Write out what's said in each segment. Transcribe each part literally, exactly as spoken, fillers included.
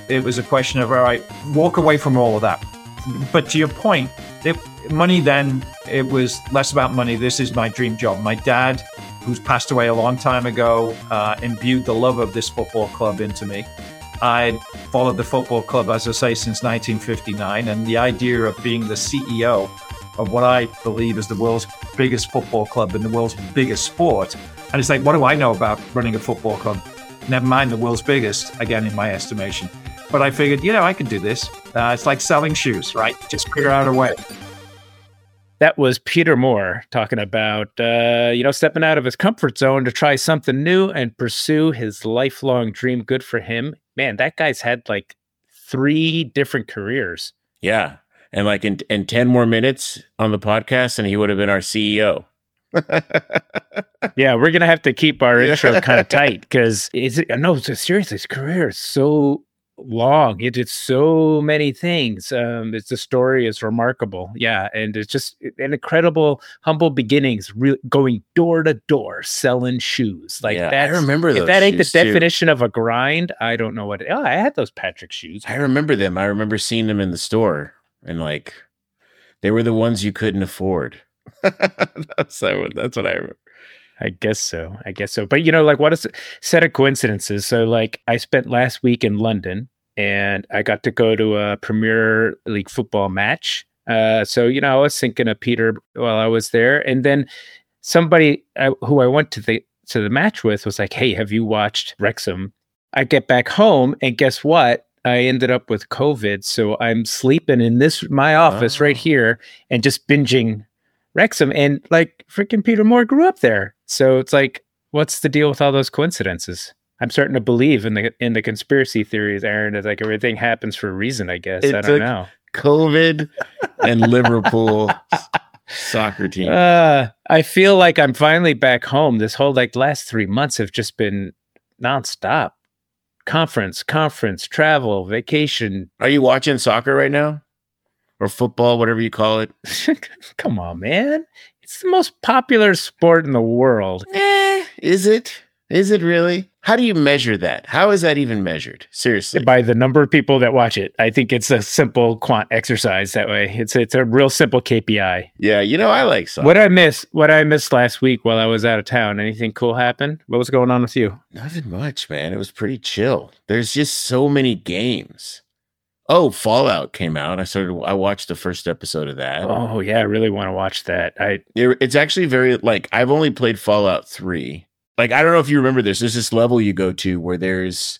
it was a question of, all right, walk away from all of that. But to your point, it, money then, it was less about money. This is my dream job. My dad, who's passed away a long time ago, uh, imbued the love of this football club into me. I followed the football club, as I say, since nineteen fifty-nine. And the idea of being the C E O of what I believe is the world's biggest football club and the world's biggest sport. And it's like, what do I know about running a football club? Never mind the world's biggest, again, in my estimation. But I figured, you know, I can do this. Uh, it's like selling shoes, right? Just figure out a way. That was Peter Moore talking about, uh, you know, stepping out of his comfort zone to try something new and pursue his lifelong dream. Good for him. Man, that guy's had like three different careers. Yeah. And like in, in ten more minutes on the podcast, and he would have been our C E O. Yeah, we're going to have to keep our intro kind of tight because is it, no, seriously, his career is so long. He did so many things. Um, it's the story is remarkable. Yeah. And it's just an incredible, humble beginnings, re- going door to door, selling shoes. Like Yeah, that. I remember If those that ain't the shoes, too. definition of a grind, I don't know what. Oh, I had those Patrick shoes. I remember them. I remember seeing them in the store, and like they were the ones you couldn't afford. that's what, that's what I remember. I guess so. I guess so. But, you know, like what a set of coincidences. So, like, I spent last week in London and I got to go to a Premier League football match. Uh, so, you know, I was thinking of Peter while I was there. And then somebody uh, who I went to the to the match with was like, hey, have you watched Wrexham? I get back home and guess what? I ended up with COVID. So I'm sleeping in this my office Oh. right here and just binging Wrexham, and like freaking Peter Moore grew up there. So it's like, what's the deal with all those coincidences? I'm starting to believe in the in the conspiracy theories, Aaron. It's like everything happens for a reason, I guess. It I don't took- know. COVID and Liverpool soccer team. Uh, I feel like I'm finally back home. This whole like last three months have just been nonstop. Conference, conference, travel, vacation. Are you watching soccer right now? Or football, whatever you call it? Come on, man. It's the most popular sport in the world. Eh, is it? Is it really? How do you measure that? How is that even measured? Seriously. By the number of people that watch it. I think it's a simple quant exercise that way. It's it's a real simple K P I. Yeah, you know, I like soccer. What I missed, what I missed last week while I was out of town. Anything cool happen? What was going on with you? Nothing much, man. It was pretty chill. There's just so many games. Oh, Fallout came out. I started. I watched the first episode of that. Oh yeah, I really want to watch that. I It- It's actually very like I've only played Fallout three. Like I don't know if you remember this. There's this level you go to where there's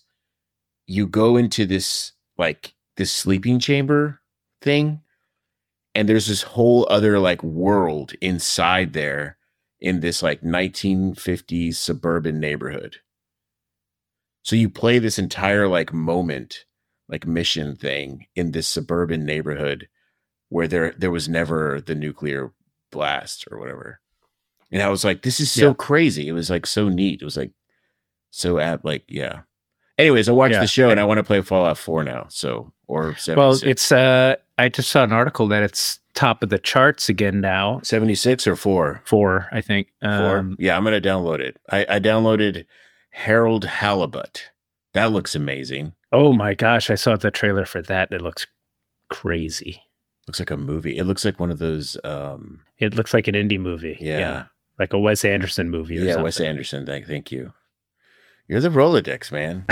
you go into this like this sleeping chamber thing, and there's this whole other like world inside there in this like nineteen fifties suburban neighborhood. So you play this entire like moment, like mission thing in this suburban neighborhood where there there was never the nuclear blast or whatever. And I was like, this is so Yeah. crazy. It was like so neat. It was like so apt, like, yeah. Anyways, I watched Yeah. the show and I want to play Fallout four now. So or seventy-six. well, it's uh, I just saw an article that it's top of the charts again now. seventy-six or four. Four, I think. Four. Um, Yeah, I'm gonna download it. I, I downloaded Harold Halibut. That looks amazing. oh my gosh, I saw the trailer for that. It looks crazy. Looks like a movie. It looks like one of those. Um, It looks like an indie movie. yeah, like a Wes Anderson movie. Or yeah. something. Wes Anderson. Thank, thank you. You're the Rolodex, man.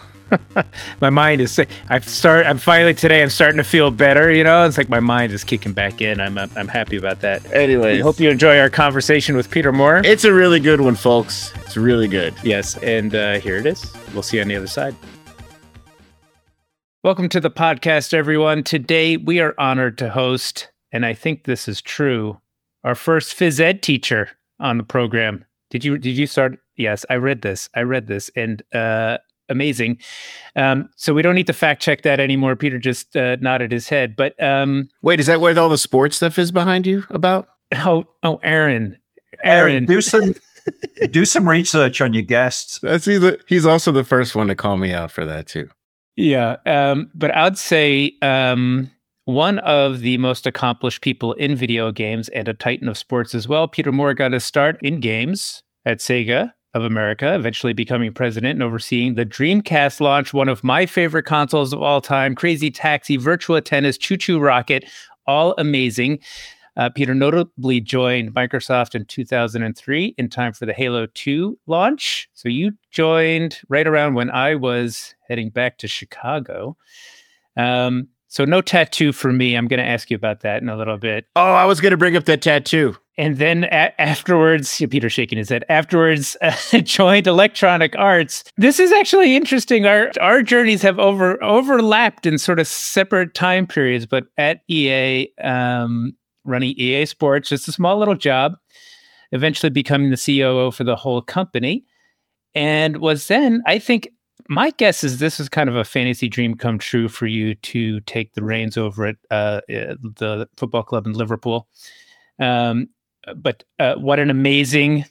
My mind is. I've start. I'm finally today. I'm starting to feel better. You know, it's like my mind is kicking back in. I'm. I'm, I'm happy about that. Anyway, I hope you enjoy our conversation with Peter Moore. it's a really good one, folks. It's really good. Yes, and uh, here it is. We'll see you on the other side. Welcome to the podcast, everyone. Today we are honored to host, and I think this is true, our first phys ed teacher on the program. Did you did you start? Yes, I read this. I read this, and uh, amazing. Um, so we don't need to fact check that anymore. Peter just uh, nodded his head. But um, Wait, is that what all the sports stuff is behind you about? oh, oh, Aaron, Aaron, Aaron, do some do some research on your guests. That's he's, he's also the first one to call me out for that too. Yeah, um, but I'd say um, one of the most accomplished people in video games and a titan of sports as well. Peter Moore got his start in games at Sega, of America, eventually becoming president and overseeing the Dreamcast launch, one of my favorite consoles of all time, Crazy Taxi, Virtua Tennis, Choo Choo Rocket, all amazing. Uh, Peter notably joined Microsoft in two thousand three in time for the Halo two launch. So you joined right around when I was heading back to Chicago. Um, so no tattoo for me. I'm going to ask you about that in a little bit. Oh, I was going to bring up that tattoo. And then a- afterwards, yeah, Peter shaking his head, afterwards uh, joined Electronic Arts. This is actually interesting. Our our journeys have over overlapped in sort of separate time periods, but at E A, um, running E A Sports, just a small little job, eventually becoming the C O O for the whole company. And was then, I think, my guess is this is kind of a fantasy dream come true for you to take the reins over at uh, the football club in Liverpool. Um, but uh, what an amazing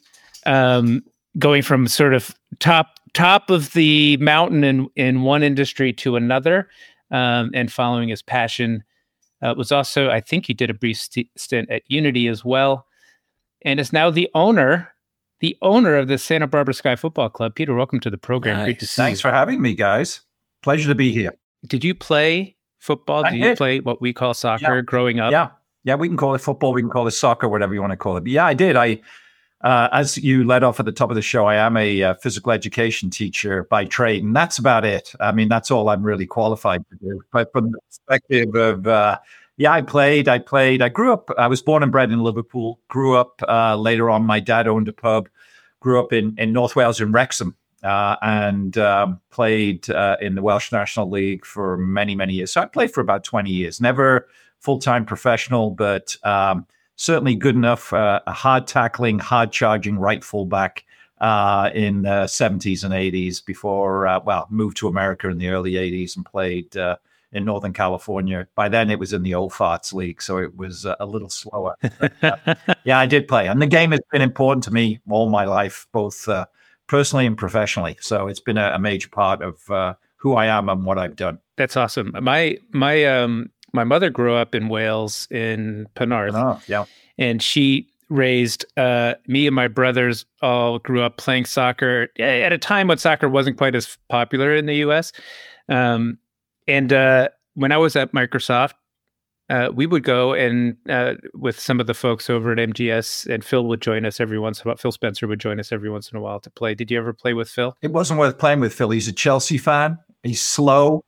um, going from sort of top top of the mountain in, in one industry to another, um, and following his passion. Uh, was also, I think he did a brief st- stint at Unity as well, and is now the owner, the owner of the Santa Barbara Sky Football Club. Peter, welcome to the program. Nice. Great to see Thanks you. for having me, guys. Pleasure to be here. Did you play football? I Did you did. play what we call soccer Yeah. growing up? Yeah. Yeah, we can call it football. We can call it soccer, whatever you want to call it. But yeah, I did. I, uh, as you led off at the top of the show, I am a uh, physical education teacher by trade, and that's about it. I mean, that's all I'm really qualified to do. But from the perspective of, uh, yeah, I played. I played. I grew up. I was born and bred in Liverpool. Grew up uh, later on. My dad owned a pub. Grew up in in North Wales in Wrexham, uh, and um, played uh, in the Welsh National League for many many years. So I played for about twenty years. Never full-time professional, but um, certainly good enough, uh, a hard-tackling, hard-charging right fullback uh, in the seventies and eighties before, uh, well, moved to America in the early eighties and played uh, in Northern California. By then, it was in the Old Farts League, so it was uh, a little slower. But, uh, yeah, I did play. And the game has been important to me all my life, both uh, personally and professionally. So it's been a, a major part of uh, who I am and what I've done. That's awesome. My my um my mother grew up in Wales in Penarth, Oh, yeah. and she raised uh, me and my brothers. All grew up playing soccer at a time when soccer wasn't quite as popular in the U S. Um, and uh, when I was at Microsoft, uh, we would go and uh, with some of the folks over at M G S, and Phil would join us every once in a while. Phil Spencer would join us every once in a while to play. Did you ever play with Phil? It wasn't worth playing with Phil. He's a Chelsea fan. He's slow.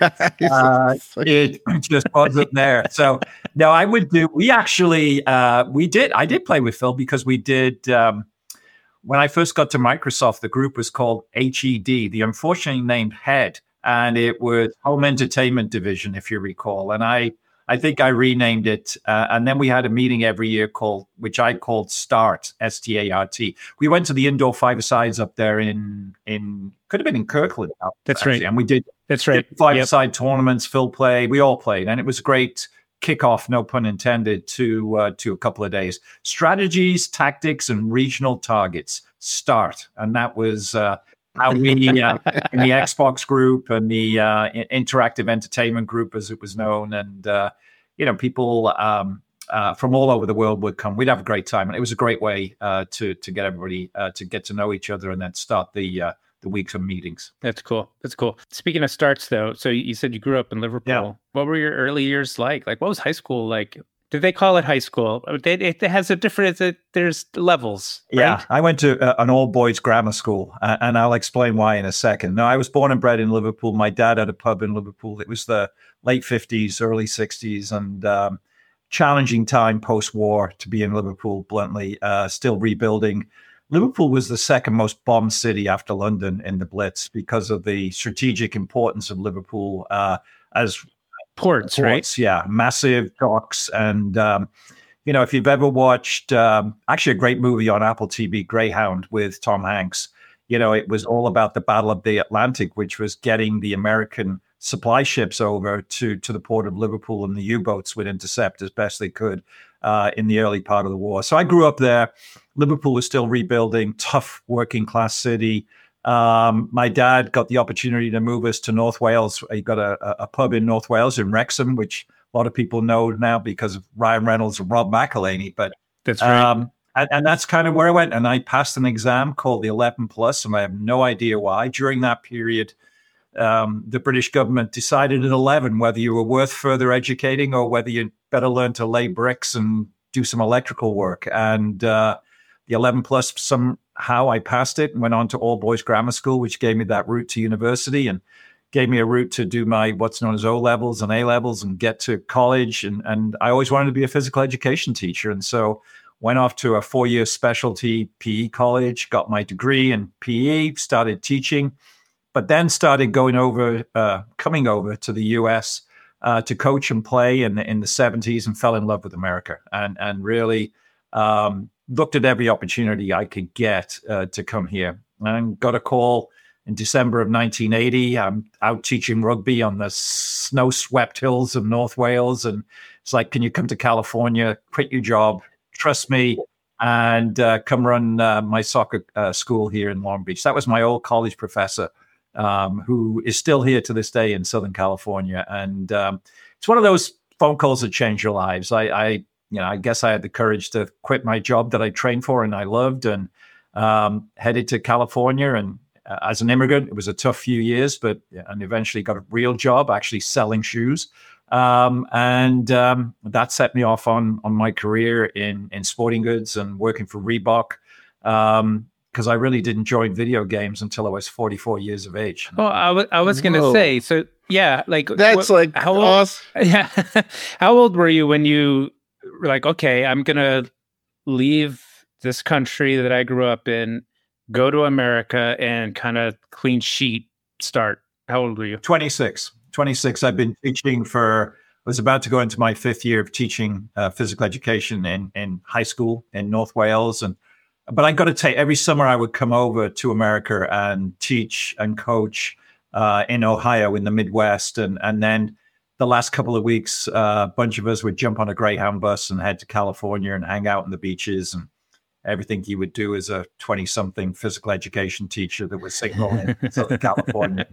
Uh, it just wasn't there. So no, I would do. We actually, uh, we did. I did play with Phil because we did. Um, when I first got to Microsoft, the group was called H E D, the unfortunately named Head, and it was Home Entertainment Division, if you recall. And I, I think I renamed it. Uh, and then we had a meeting every year called, which I called START, S T A R T. We went to the indoor five-a-sides up there in in could have been in Kirkland. That's actually. right. And we did. That's right. Five-a-side yep. tournaments, Phil played. We all played, and it was a great kickoff, no pun intended, to uh, to a couple of days. Strategies, tactics, and regional targets. Start, and that was uh, how we uh, in the Xbox group and the uh, interactive entertainment group, as it was known, and uh, you know, people um, uh, from all over the world would come. We'd have a great time, and it was a great way uh, to to get everybody uh, to get to know each other, and then start the uh, the weeks of meetings. That's cool. That's cool. Speaking of starts, though, so you said you grew up in Liverpool. Yeah. What were your early years like? Like, what was high school like? Did they call it high school? It, it has a different, it, there's levels. Right? Yeah, I went to uh, an all-boys grammar school, uh, and I'll explain why in a second. No, I was born and bred in Liverpool. My dad had a pub in Liverpool. It was the late fifties, early sixties, and um, challenging time post-war to be in Liverpool, bluntly, uh, still rebuilding. Liverpool was the second most bombed city after London in the Blitz because of the strategic importance of Liverpool uh, as ports, ports, right? Yeah, massive docks. And, um, you know, if you've ever watched um, actually a great movie on Apple T V, Greyhound, with Tom Hanks, you know, it was all about the Battle of the Atlantic, which was getting the American supply ships over to, to the port of Liverpool, and the U-boats would intercept as best they could uh, in the early part of the war. So I grew up there. Liverpool was still rebuilding, tough working class city. Um, my dad got the opportunity to move us to North Wales. He got a, a pub in North Wales in Wrexham, which a lot of people know now because of Ryan Reynolds and Rob McElhenney. But that's right. Um, And, and that's kind of where I went. And I passed an exam called the eleven plus, and I have no idea why. During that period, um, the British government decided at eleven whether you were worth further educating or whether you'd better learn to lay bricks and do some electrical work. And uh, the eleven plus, somehow I passed it and went on to all boys grammar school, which gave me that route to university and gave me a route to do my what's known as O levels and A levels and get to college. And, and I always wanted to be a physical education teacher. And so went off to a four-year specialty P E college, got my degree in P E, started teaching, but then started going over, uh, coming over to the U S uh, to coach and play in the, in the seventies, and fell in love with America, and and really um, looked at every opportunity I could get uh, to come here. And got a call in December of nineteen eighty. I'm out teaching rugby on the snow-swept hills of North Wales, and it's like, can you come to California, quit your job, trust me, and uh, come run uh, my soccer uh, school here in Long Beach. That was my old college professor, um, who is still here to this day in Southern California. And um, it's one of those phone calls that change your lives. I, I, you know, I guess I had the courage to quit my job that I trained for and I loved, and um, headed to California. And uh, as an immigrant, it was a tough few years, but and eventually got a real job actually selling shoes. Um, and um, that set me off on on my career in in sporting goods and working for Reebok, um, because I really didn't join video games until I was forty-four years of age. Well, I was I was going to say, so yeah, like That's wh- like how old, awesome. Yeah, how old were you when you were like, okay, I'm gonna leave this country that I grew up in, go to America, and kind of clean sheet start? How old were you? twenty-six. twenty-six. I've been teaching for, I was about to go into my fifth year of teaching uh, physical education in, in high school in North Wales. And, but I got to take, every summer I would come over to America and teach and coach uh, in Ohio, in the Midwest. And, and then the last couple of weeks, uh, a bunch of us would jump on a Greyhound bus and head to California and hang out on the beaches and everything you would do as a twenty-something physical education teacher that was signaling in Southern California.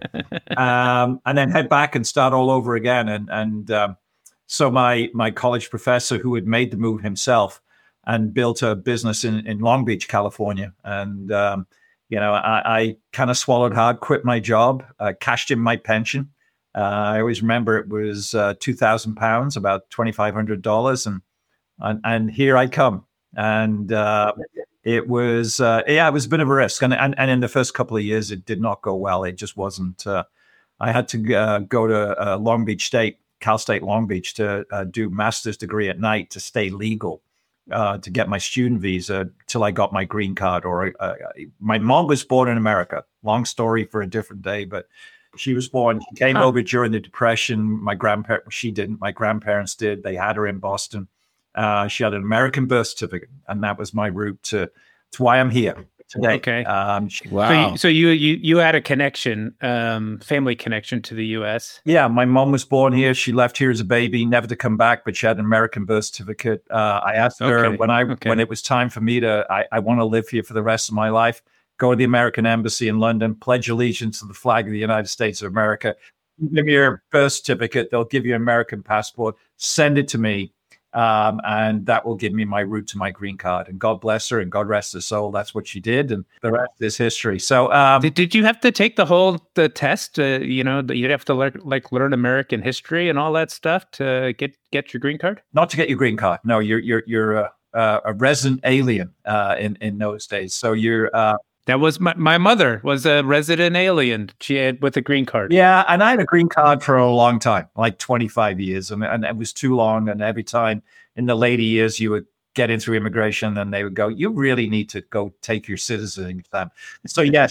Um, and then head back and start all over again. And and um, so my my college professor, who had made the move himself and built a business in, in Long Beach, California. And, um, you know, I, I kind of swallowed hard, quit my job, uh, cashed in my pension. Uh, I always remember it was uh, two thousand pounds, about twenty-five hundred dollars. And, and, and here I come. And uh, it was, uh, yeah, it was a bit of a risk. And, and and in the first couple of years, it did not go well. It just wasn't. Uh, I had to uh, go to uh, Long Beach State, Cal State Long Beach, to uh, do master's degree at night to stay legal, uh, to get my student visa till I got my green card. Or uh, my mom was born in America. Long story for a different day, but she was born. She came huh. over during the Depression. My grandparents, she didn't. My grandparents did. They had her in Boston. Uh, she had an American birth certificate, and that was my route to, to why I'm here today. Okay. Um, she, Wow. So you, so you you you had a connection, um, family connection to the U S. Yeah, my mom was born here. She left here as a baby, never to come back, but she had an American birth certificate. Uh, I asked her Okay. when I Okay. when it was time for me to, I, I want to live here for the rest of my life. Go to the American Embassy in London, pledge allegiance to the flag of the United States of America. Give me your birth certificate. They'll give you an American passport. Send it to me. Um, and that will give me my route to my green card. And God bless her and God rest her soul. That's what she did. And the rest is history. So, um, Did, did you have to take the whole the test? Uh, you know, that you'd have to learn, like learn American history and all that stuff to get get your green card? not to get your green card. No, you're, you're, you're a, a a resident alien, uh, in, in those days. So you're, uh, That was my, my mother was a resident alien. She had with a green card. yeah. And I had a green card for a long time, like twenty-five years. And, and it was too long. And every time in the later years, you would get in through immigration and they would go, you really need to go take your citizen exam. So yes.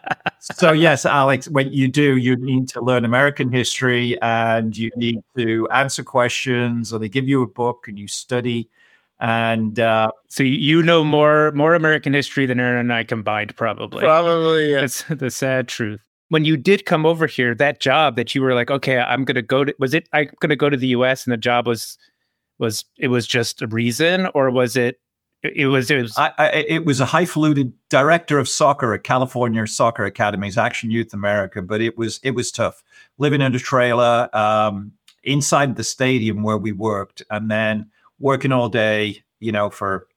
So yes, Alex, when you do, you need to learn American history and you need to answer questions, or they give you a book and you study. And uh, So you, you know more more American history than Aaron and I combined, probably. Probably. Yeah. That's the sad truth. When you did come over here, that job that you were like, okay, I'm going to go to, was it, I'm going to go to the U S and the job was, was, it was just a reason, or was it, it was, it was, I, I, it was a highfalutin director of soccer at California Soccer Academies, Action Youth America, but it was it was tough living in a trailer um, inside the stadium where we worked, and then working all day, you know, for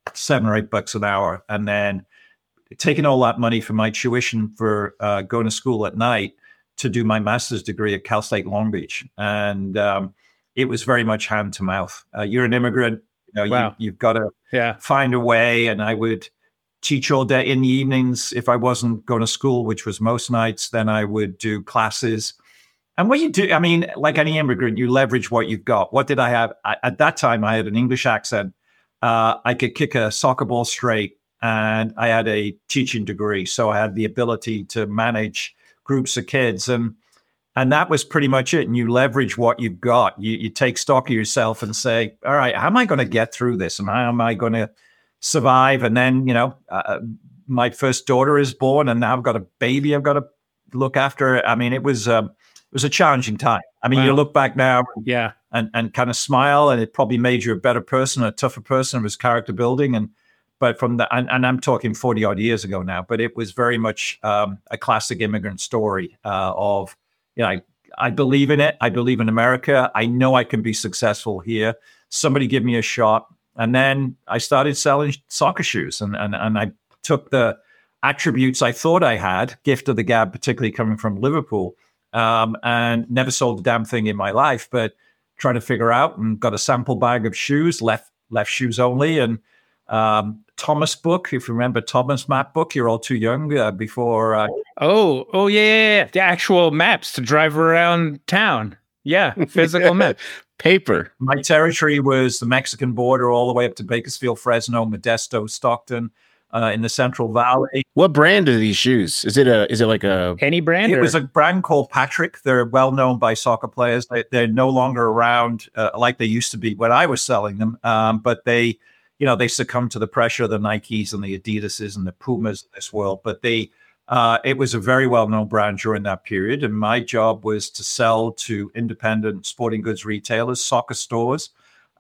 seven or eight bucks an hour. And then taking all that money for my tuition for uh, going to school at night to do my master's degree at Cal State Long Beach. And um, it was very much hand to mouth. Uh, you're an immigrant, you know, Wow. you, you've got to Yeah. find a way. And I would teach all day in the evenings. If I wasn't going to school, which was most nights, then I would do classes. And what you do, I mean, like any immigrant, you leverage what you've got. What did I have? I, at that time, I had an English accent. Uh, I could kick a soccer ball straight, and I had a teaching degree. So I had the ability to manage groups of kids. And and that was pretty much it. And you leverage what you've got. You, you take stock of yourself and say, all right, how am I going to get through this? And how am I going to survive? And then, you know, uh, my first daughter is born, and now I've got a baby I've got to look after. I mean, it was um, it was a challenging time. I mean, Wow. you look back now Yeah. and and kind of smile, and it probably made you a better person, a tougher person. It was character building. And but from the and, and I'm talking forty odd years ago now, but it was very much um, a classic immigrant story uh, of, you know, I, I believe in it. I believe in America. I know I can be successful here. Somebody give me a shot. And then I started selling soccer shoes, and, and, and I took the attributes I thought I had, gift of the gab, particularly coming from Liverpool, um, and never sold a damn thing in my life, but trying to figure out and got a sample bag of shoes, left left shoes only. And um, Thomas book, if you remember Thomas map book, you're all too young uh, before. Uh, Oh, oh yeah, yeah, yeah. The actual maps to drive around town. Yeah, physical map. Paper. my territory was the Mexican border all the way up to Bakersfield, Fresno, Modesto, Stockton, uh, in the Central Valley. What brand are these shoes? Is it a? Is it like a? Any brand? It or- was a brand called Patrick. They're well known by soccer players. They, they're no longer around uh, like they used to be when I was selling them. Um, but they, you know, they succumbed to the pressure of the Nikes and the Adidases and the Pumas of this world. But they, uh, it was a very well known brand during that period. And my job was to sell to independent sporting goods retailers, soccer stores.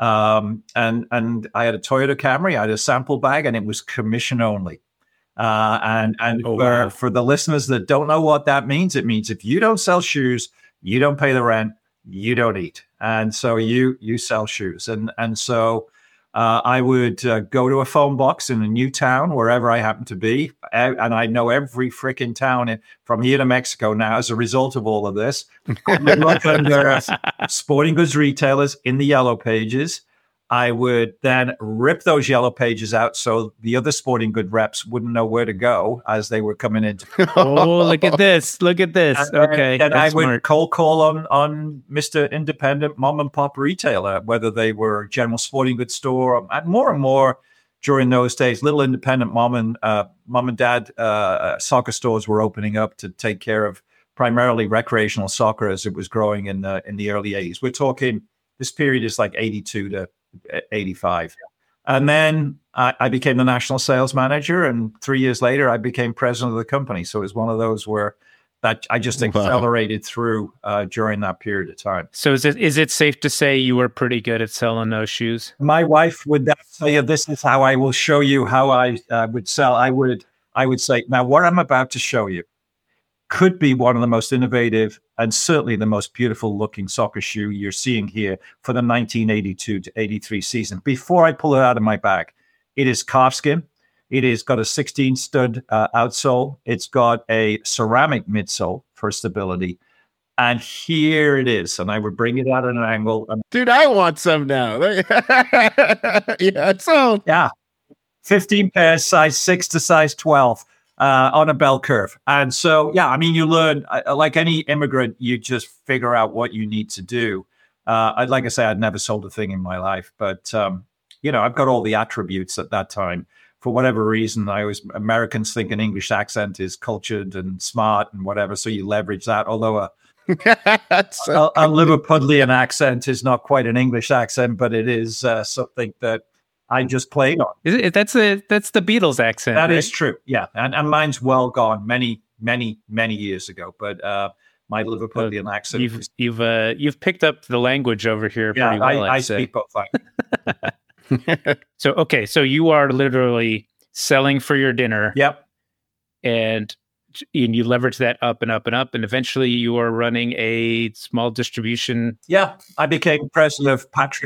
Um, and and I had a Toyota Camry. I had a sample bag, and it was commission only. Uh, and and Oh, for, wow. for the listeners that don't know what that means, it means if you don't sell shoes, you don't pay the rent, you don't eat, and so you you sell shoes. And and so uh, I would uh, go to a phone box in a new town, wherever I happen to be, and I know every freaking town in, from here to Mexico now as a result of all of this. I would look under sporting goods retailers in the yellow pages. I would then rip those yellow pages out so the other sporting good reps wouldn't know where to go as they were coming in. Oh, look at this! Look at this. And then- Okay, then I that's would smart. cold call on on Mister Independent mom and pop retailer, whether they were a general sporting goods store, and more and more during those days, little independent mom and uh, mom and dad uh, soccer stores were opening up to take care of primarily recreational soccer as it was growing in the in the early eighties. We're talking this period is like eighty-two to eighty-five. And then I, I became the national sales manager, and three years later, I became president of the company. So it was one of those where that I just Wow. accelerated through uh, during that period of time. So is it is it safe to say you were pretty good at selling those shoes? My wife would then tell you, "This is how I will show you how I uh, would sell." I would, I would say, "Now, what I'm about to show you could be one of the most innovative and certainly the most beautiful looking soccer shoe you're seeing here for the nineteen eighty-two to eighty-three season." Before I pull it out of my bag, it is calfskin. It has got a sixteen stud uh, outsole. It's got a ceramic midsole for stability. And here it is. And I would bring it out at an angle. And Dude, I want some now. Yeah, so yeah, fifteen pairs, size six to size twelve. Uh, on a bell curve. And so, yeah, I mean, you learn, uh, like any immigrant, you just figure out what you need to do. Uh, I'd like I say, I'd never sold a thing in my life, but, um, you know, I've got all the attributes at that time. For whatever reason, I always, Americans think an English accent is cultured and smart and whatever, so you leverage that. Although a, That's so a, a Liverpudlian accent is not quite an English accent, but it is uh, something that I just played on. Is it, that's a that's the Beatles accent. That right? is true. Yeah. And, and mine's well gone many, many, many years ago. But uh, my Liverpudlian accent. You've was- you've uh, you've picked up the language over here yeah, pretty well. I, I'd I say. speak both languages. So okay, so you are literally selling for your dinner, Yep. and and you leverage that up and up and up, and eventually you are running a small distribution. Yeah. I became president of Patrick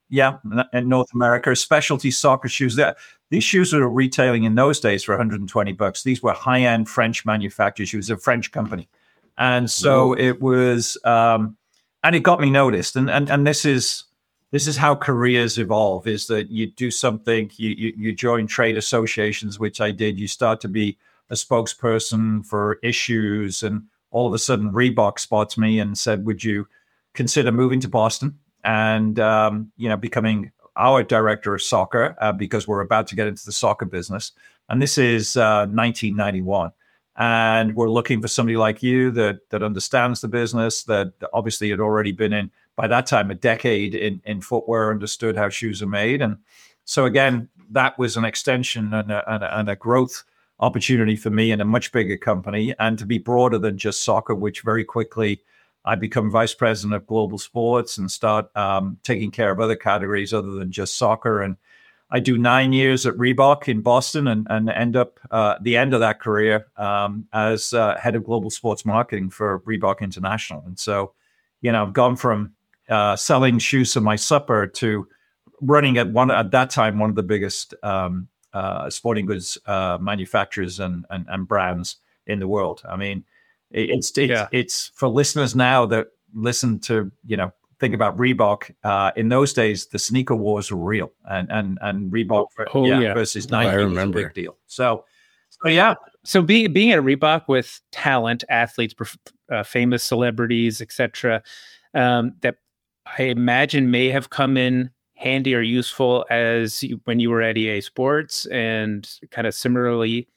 Yeah, in North America, specialty soccer shoes. That these shoes were retailing in those days for one hundred twenty bucks. These were high-end French manufactured shoes, a French company, and so Whoa. it was, um, and it got me noticed. And and and this is this is how careers evolve: is that you do something, you you, you join trade associations, which I did. You start to be a spokesperson for issues, and all of a sudden, Reebok spots me and said, "Would you consider moving to Boston and um, you know becoming our director of soccer uh, because we're about to get into the soccer business?" And this is uh, nineteen ninety-one, and we're looking for somebody like you that that understands the business, that obviously had already been in by that time a decade in in footwear, understood how shoes are made, and so again, that was an extension and a, and a, and a growth opportunity for me in a much bigger company, and to be broader than just soccer, which very quickly I become vice president of global sports and start um, taking care of other categories other than just soccer. And I do nine years at Reebok in Boston and, and end up uh, the end of that career um, as uh, head of global sports marketing for Reebok International. And so, you know, I've gone from uh, selling shoes to my supper to running at one at that time one of the biggest um, uh, sporting goods uh, manufacturers and, and and brands in the world. I mean, It's it's, yeah. it's for listeners now that listen to, you know, think about Reebok. Uh, in those days, the sneaker wars were real, and and and Reebok oh, yeah, yeah. versus Nike oh, was a big deal. So, so yeah. So being being at Reebok with talent, athletes, uh, famous celebrities, et cetera, um, that I imagine may have come in handy or useful as you, when you were at E A Sports, and kind of similarly,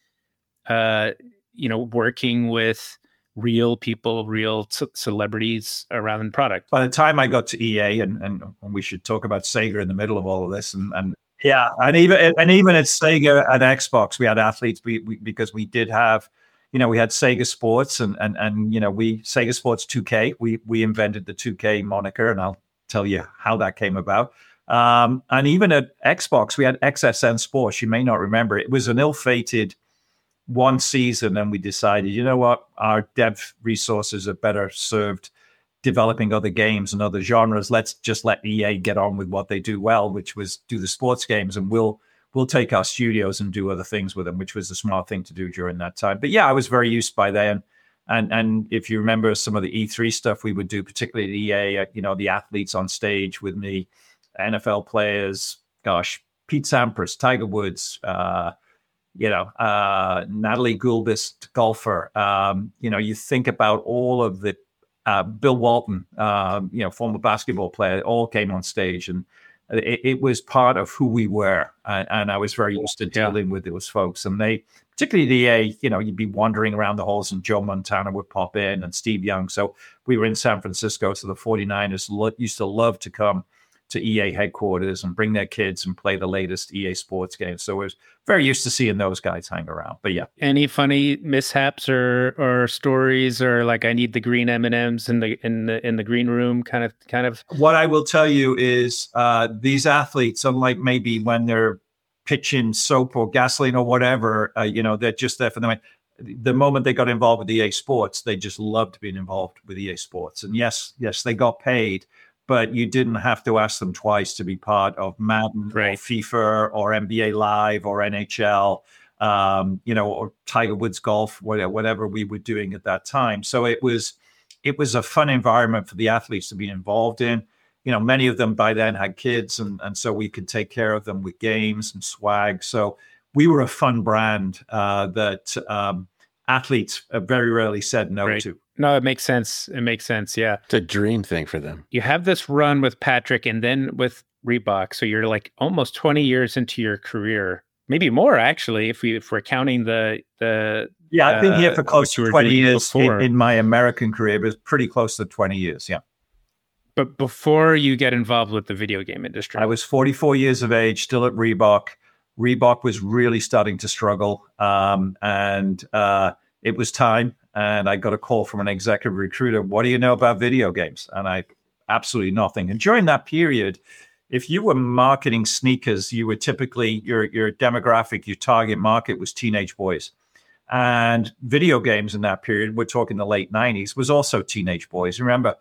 uh, you know, working with real people, real c- celebrities around the product. By the time I got to E A, and, and we should talk about Sega in the middle of all of this, and, and yeah, and even and even at Sega and Xbox, we had athletes we, we, because we did have, you know, we had Sega Sports, and and and you know, we Sega Sports two K. We we invented the two K moniker, and I'll tell you how that came about. Um, and even at Xbox, we had X S N Sports. You may not remember, it was an ill-fated one season, and we decided, you know what, our dev resources are better served developing other games and other genres. Let's just let E A get on with what they do well, which was do the sports games, and we'll we'll take our studios and do other things with them, which was the smart thing to do during that time. But yeah, I was very used by then. And and if you remember some of the E three stuff we would do, particularly at E A, you know, the athletes on stage with me, N F L players, gosh, Pete Sampras, Tiger Woods, uh, you know, uh, Natalie Gulbis, golfer. Um, you know, you think about all of the uh, Bill Walton, um, you know, former basketball player, all came on stage, and it, it was part of who we were. And, and I was very used to dealing yeah. with those folks. And they, particularly the E A, you know, you'd be wandering around the halls, and Joe Montana would pop in, and Steve Young. So we were in San Francisco, so the 49ers lo- used to love to come to E A headquarters and bring their kids and play the latest E A Sports games. So I was very used to seeing those guys hang around. But yeah. Any funny mishaps or or stories, or like I need the green M and M's in the in the in the green room kind of kind of? What I will tell you is uh, these athletes, unlike maybe when they're pitching soap or gasoline or whatever, uh, you know, they're just there for the the moment they got involved with E A Sports, they just loved being involved with E A Sports. And yes, yes, they got paid, but you didn't have to ask them twice to be part of Madden right. or FIFA or N B A Live or N H L, um, you know, or Tiger Woods golf, whatever we were doing at that time. So it was, it was a fun environment for the athletes to be involved in. You know, many of them by then had kids, and, and so we could take care of them with games and swag. So we were a fun brand uh, that um, athletes very rarely said no right. to. No, it makes sense. It makes sense. Yeah. It's a dream thing for them. You have this run with Patrick and then with Reebok. So you're like almost twenty years into your career, maybe more actually, if we if we're counting the the Yeah, I've been uh, here for close to twenty years in, in my American career, but it's pretty close to twenty years. Yeah. But before you get involved with the video game industry, I was forty-four years of age, still at Reebok. Reebok was really starting to struggle. Um, and uh, it was time. And I got a call from an executive recruiter. What do you know about video games? And I, absolutely nothing. And during that period, if you were marketing sneakers, you were typically, your, your demographic, your target market was teenage boys. And video games in that period, we're talking the late nineties, was also teenage boys. Remember,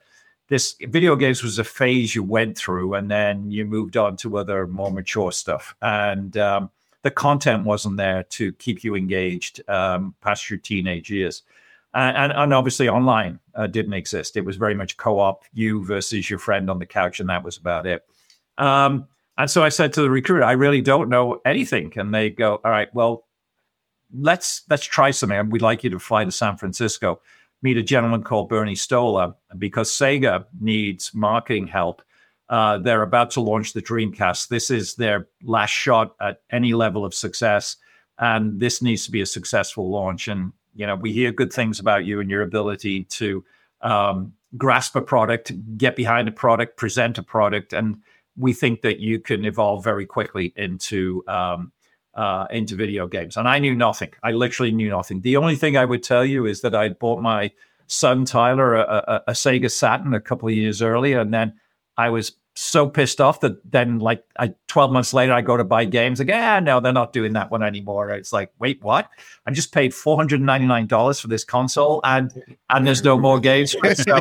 this video games was a phase you went through, and then you moved on to other more mature stuff. And um, the content wasn't there to keep you engaged um, past your teenage years. And, and, and obviously online uh, didn't exist. It was very much co-op, you versus your friend on the couch, and that was about it. Um, and so I said to the recruiter, I really don't know anything. And they go, all right, well, let's let's try something. We'd like you to fly to San Francisco, meet a gentleman called Bernie Stolar, because Sega needs marketing help. Uh, they're about to launch the Dreamcast. This is their last shot at any level of success, and this needs to be a successful launch. And, you know, we hear good things about you and your ability to um, grasp a product, get behind a product, present a product, and we think that you can evolve very quickly into um, uh, into video games. And I knew nothing. I literally knew nothing. The only thing I would tell you is that I bought my son Tyler a, a, a Sega Saturn a couple of years earlier, and then I was so pissed off that then, like, I, twelve months later, I go to buy games. Like, ah, no, they're not doing that one anymore. It's like, wait, what? I just paid four hundred ninety-nine dollars for this console, and and there's no more games. So,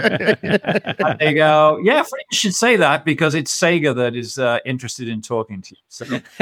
and they go, yeah, you should say that because it's Sega that is uh, interested in talking to you. So,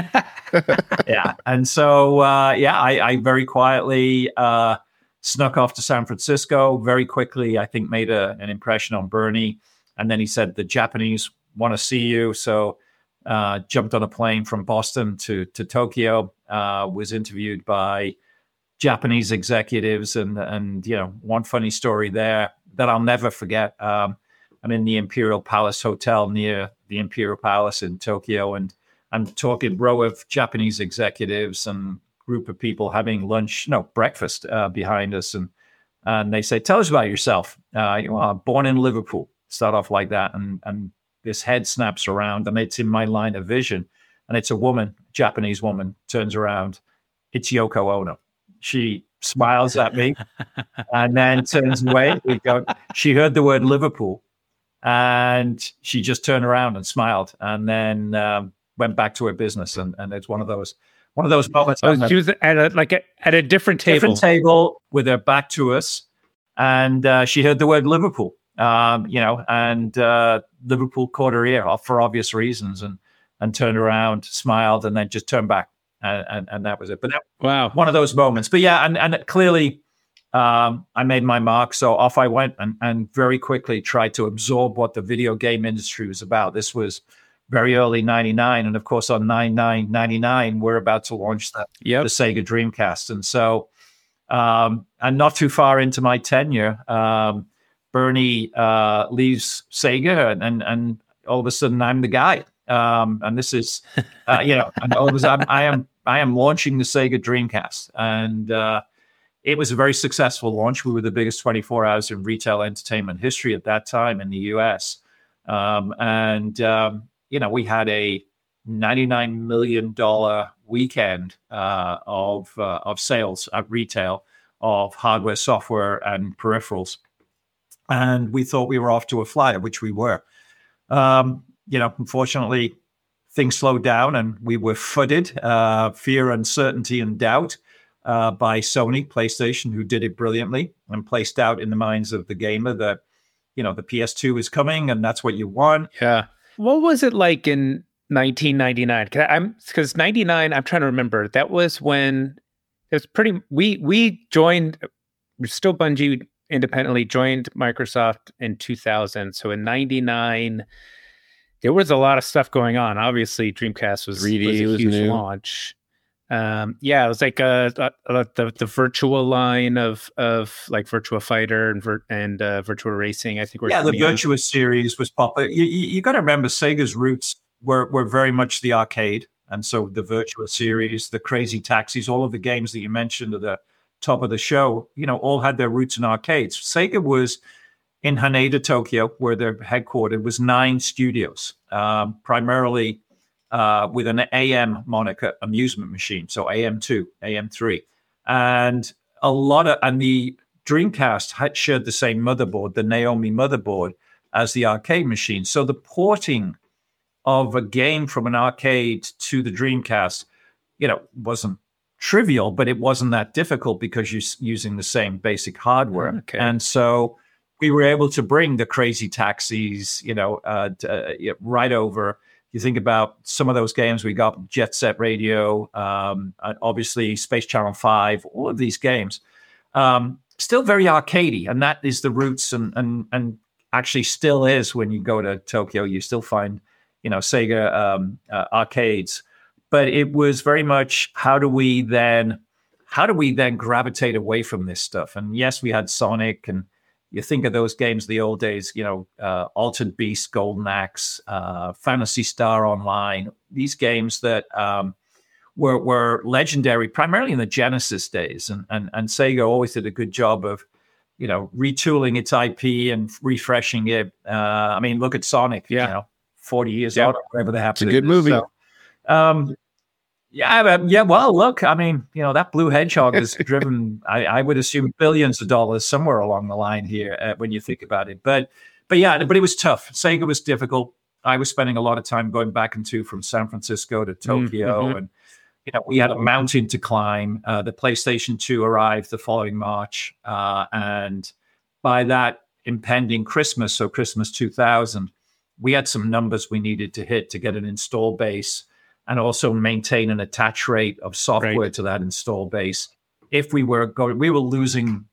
yeah. And so, uh, yeah, I, I very quietly uh, snuck off to San Francisco very quickly. I think made a, an impression on Bernie. And then he said, the Japanese want to see you. So uh, jumped on a plane from Boston to, to Tokyo, uh, was interviewed by Japanese executives. And, and, you know, one funny story there that I'll never forget. Um, I'm in the Imperial Palace Hotel near the Imperial Palace in Tokyo. And I'm talking row of Japanese executives and group of people having lunch, no, breakfast uh, behind us. And, and they say, tell us about yourself. Uh, you are born in Liverpool. Start off like that, and and this head snaps around, and it's in my line of vision, and it's a woman, Japanese woman, turns around, it's Yoko Ono. She smiles at me, and then turns away. We go. She heard the word Liverpool, and she just turned around and smiled, and then um, went back to her business. And, and it's one of those one of those moments. Oh, she was at a, like a, at a different table, different table with her back to us, and uh, she heard the word Liverpool. Um, you know, and uh, Liverpool caught her ear off for obvious reasons, and and turned around, smiled, and then just turned back, and and, and that was it. But that, wow, one of those moments. But yeah, and and clearly, um, I made my mark, so off I went, and and very quickly tried to absorb what the video game industry was about. This was very early ninety-nine, and of course on nine nine ninety-nine, we're about to launch that yep. the Sega Dreamcast, and so um, and not too far into my tenure. Um, Bernie uh, leaves Sega, and, and and all of a sudden I'm the guy. Um, and this is, uh, you know, and all of a sudden I am I am launching the Sega Dreamcast, and uh, it was a very successful launch. We were the biggest twenty-four hours in retail entertainment history at that time in the U S. Um, and um, you know, we had a ninety-nine million dollars weekend uh, of uh, of sales at retail of hardware, software, and peripherals. And we thought we were off to a flyer, which we were. Um, you know, unfortunately, things slowed down, and we were flooded, uh, fear, uncertainty, and doubt uh, by Sony, PlayStation, who did it brilliantly and placed out in the minds of the gamer that, you know, the P S two is coming, and that's what you want. Yeah. What was it like in nineteen ninety-nine? Cause I'm because ninety-nine. I'm trying to remember. That was when it was pretty. We we joined. We're still Bungie. Independently joined Microsoft in two thousand. So in ninety-nine, there was a lot of stuff going on. Obviously, Dreamcast was, three D was a was huge new. launch. Um, yeah, it was like a, a, a, the the virtual line of of like Virtua Fighter and vir- and uh, Virtua Racing. I think were yeah, the coming out. Virtua series was popular. You, you, you got to remember, Sega's roots were were very much the arcade, and so the Virtua series, the Crazy Taxis, all of the games that you mentioned are the top of the show, you know, all had their roots in arcades. Sega was in Haneda, Tokyo, where they're headquartered, was nine studios, um, primarily uh, with an A M moniker, amusement machine. So A M two, A M three. And a lot of, and the Dreamcast had shared the same motherboard, the Naomi motherboard, as the arcade machine. So the porting of a game from an arcade to the Dreamcast, you know, wasn't trivial, but it wasn't that difficult because you're using the same basic hardware. Okay. And so we were able to bring the crazy taxis, you know, uh, to, uh, right over. You think about some of those games we got, Jet Set Radio, um, obviously Space Channel five, all of these games, um, still very arcadey, and that is the roots, and and and actually still is when you go to Tokyo, you still find, you know, Sega um, uh, arcades, but it was very much how do we then, how do we then gravitate away from this stuff? And yes, we had Sonic, and you think of those games, the old days, you know, uh, Altered Beast, Golden Axe, uh, Phantasy Star Online, these games that um, were were legendary, primarily in the Genesis days. And, and, and Sega always did a good job of, you know, retooling its I P and refreshing it. Uh, I mean, look at Sonic, yeah. you know, forty years yeah. old, whatever they have It's to a do. good movie. So, um, Yeah, but, yeah. Well, look, I mean, you know, that blue hedgehog has driven, I, I would assume, billions of dollars somewhere along the line here uh, when you think about it. But, but yeah, but it was tough. Sega was difficult. I was spending a lot of time going back and to from San Francisco to Tokyo, mm-hmm. and you know, we had a mountain to climb. Uh, the PlayStation two arrived the following March, uh, and by that impending Christmas, so Christmas two thousand, we had some numbers we needed to hit to get an install base, and also maintain an attach rate of software right. to that install base. If we were going, we were losing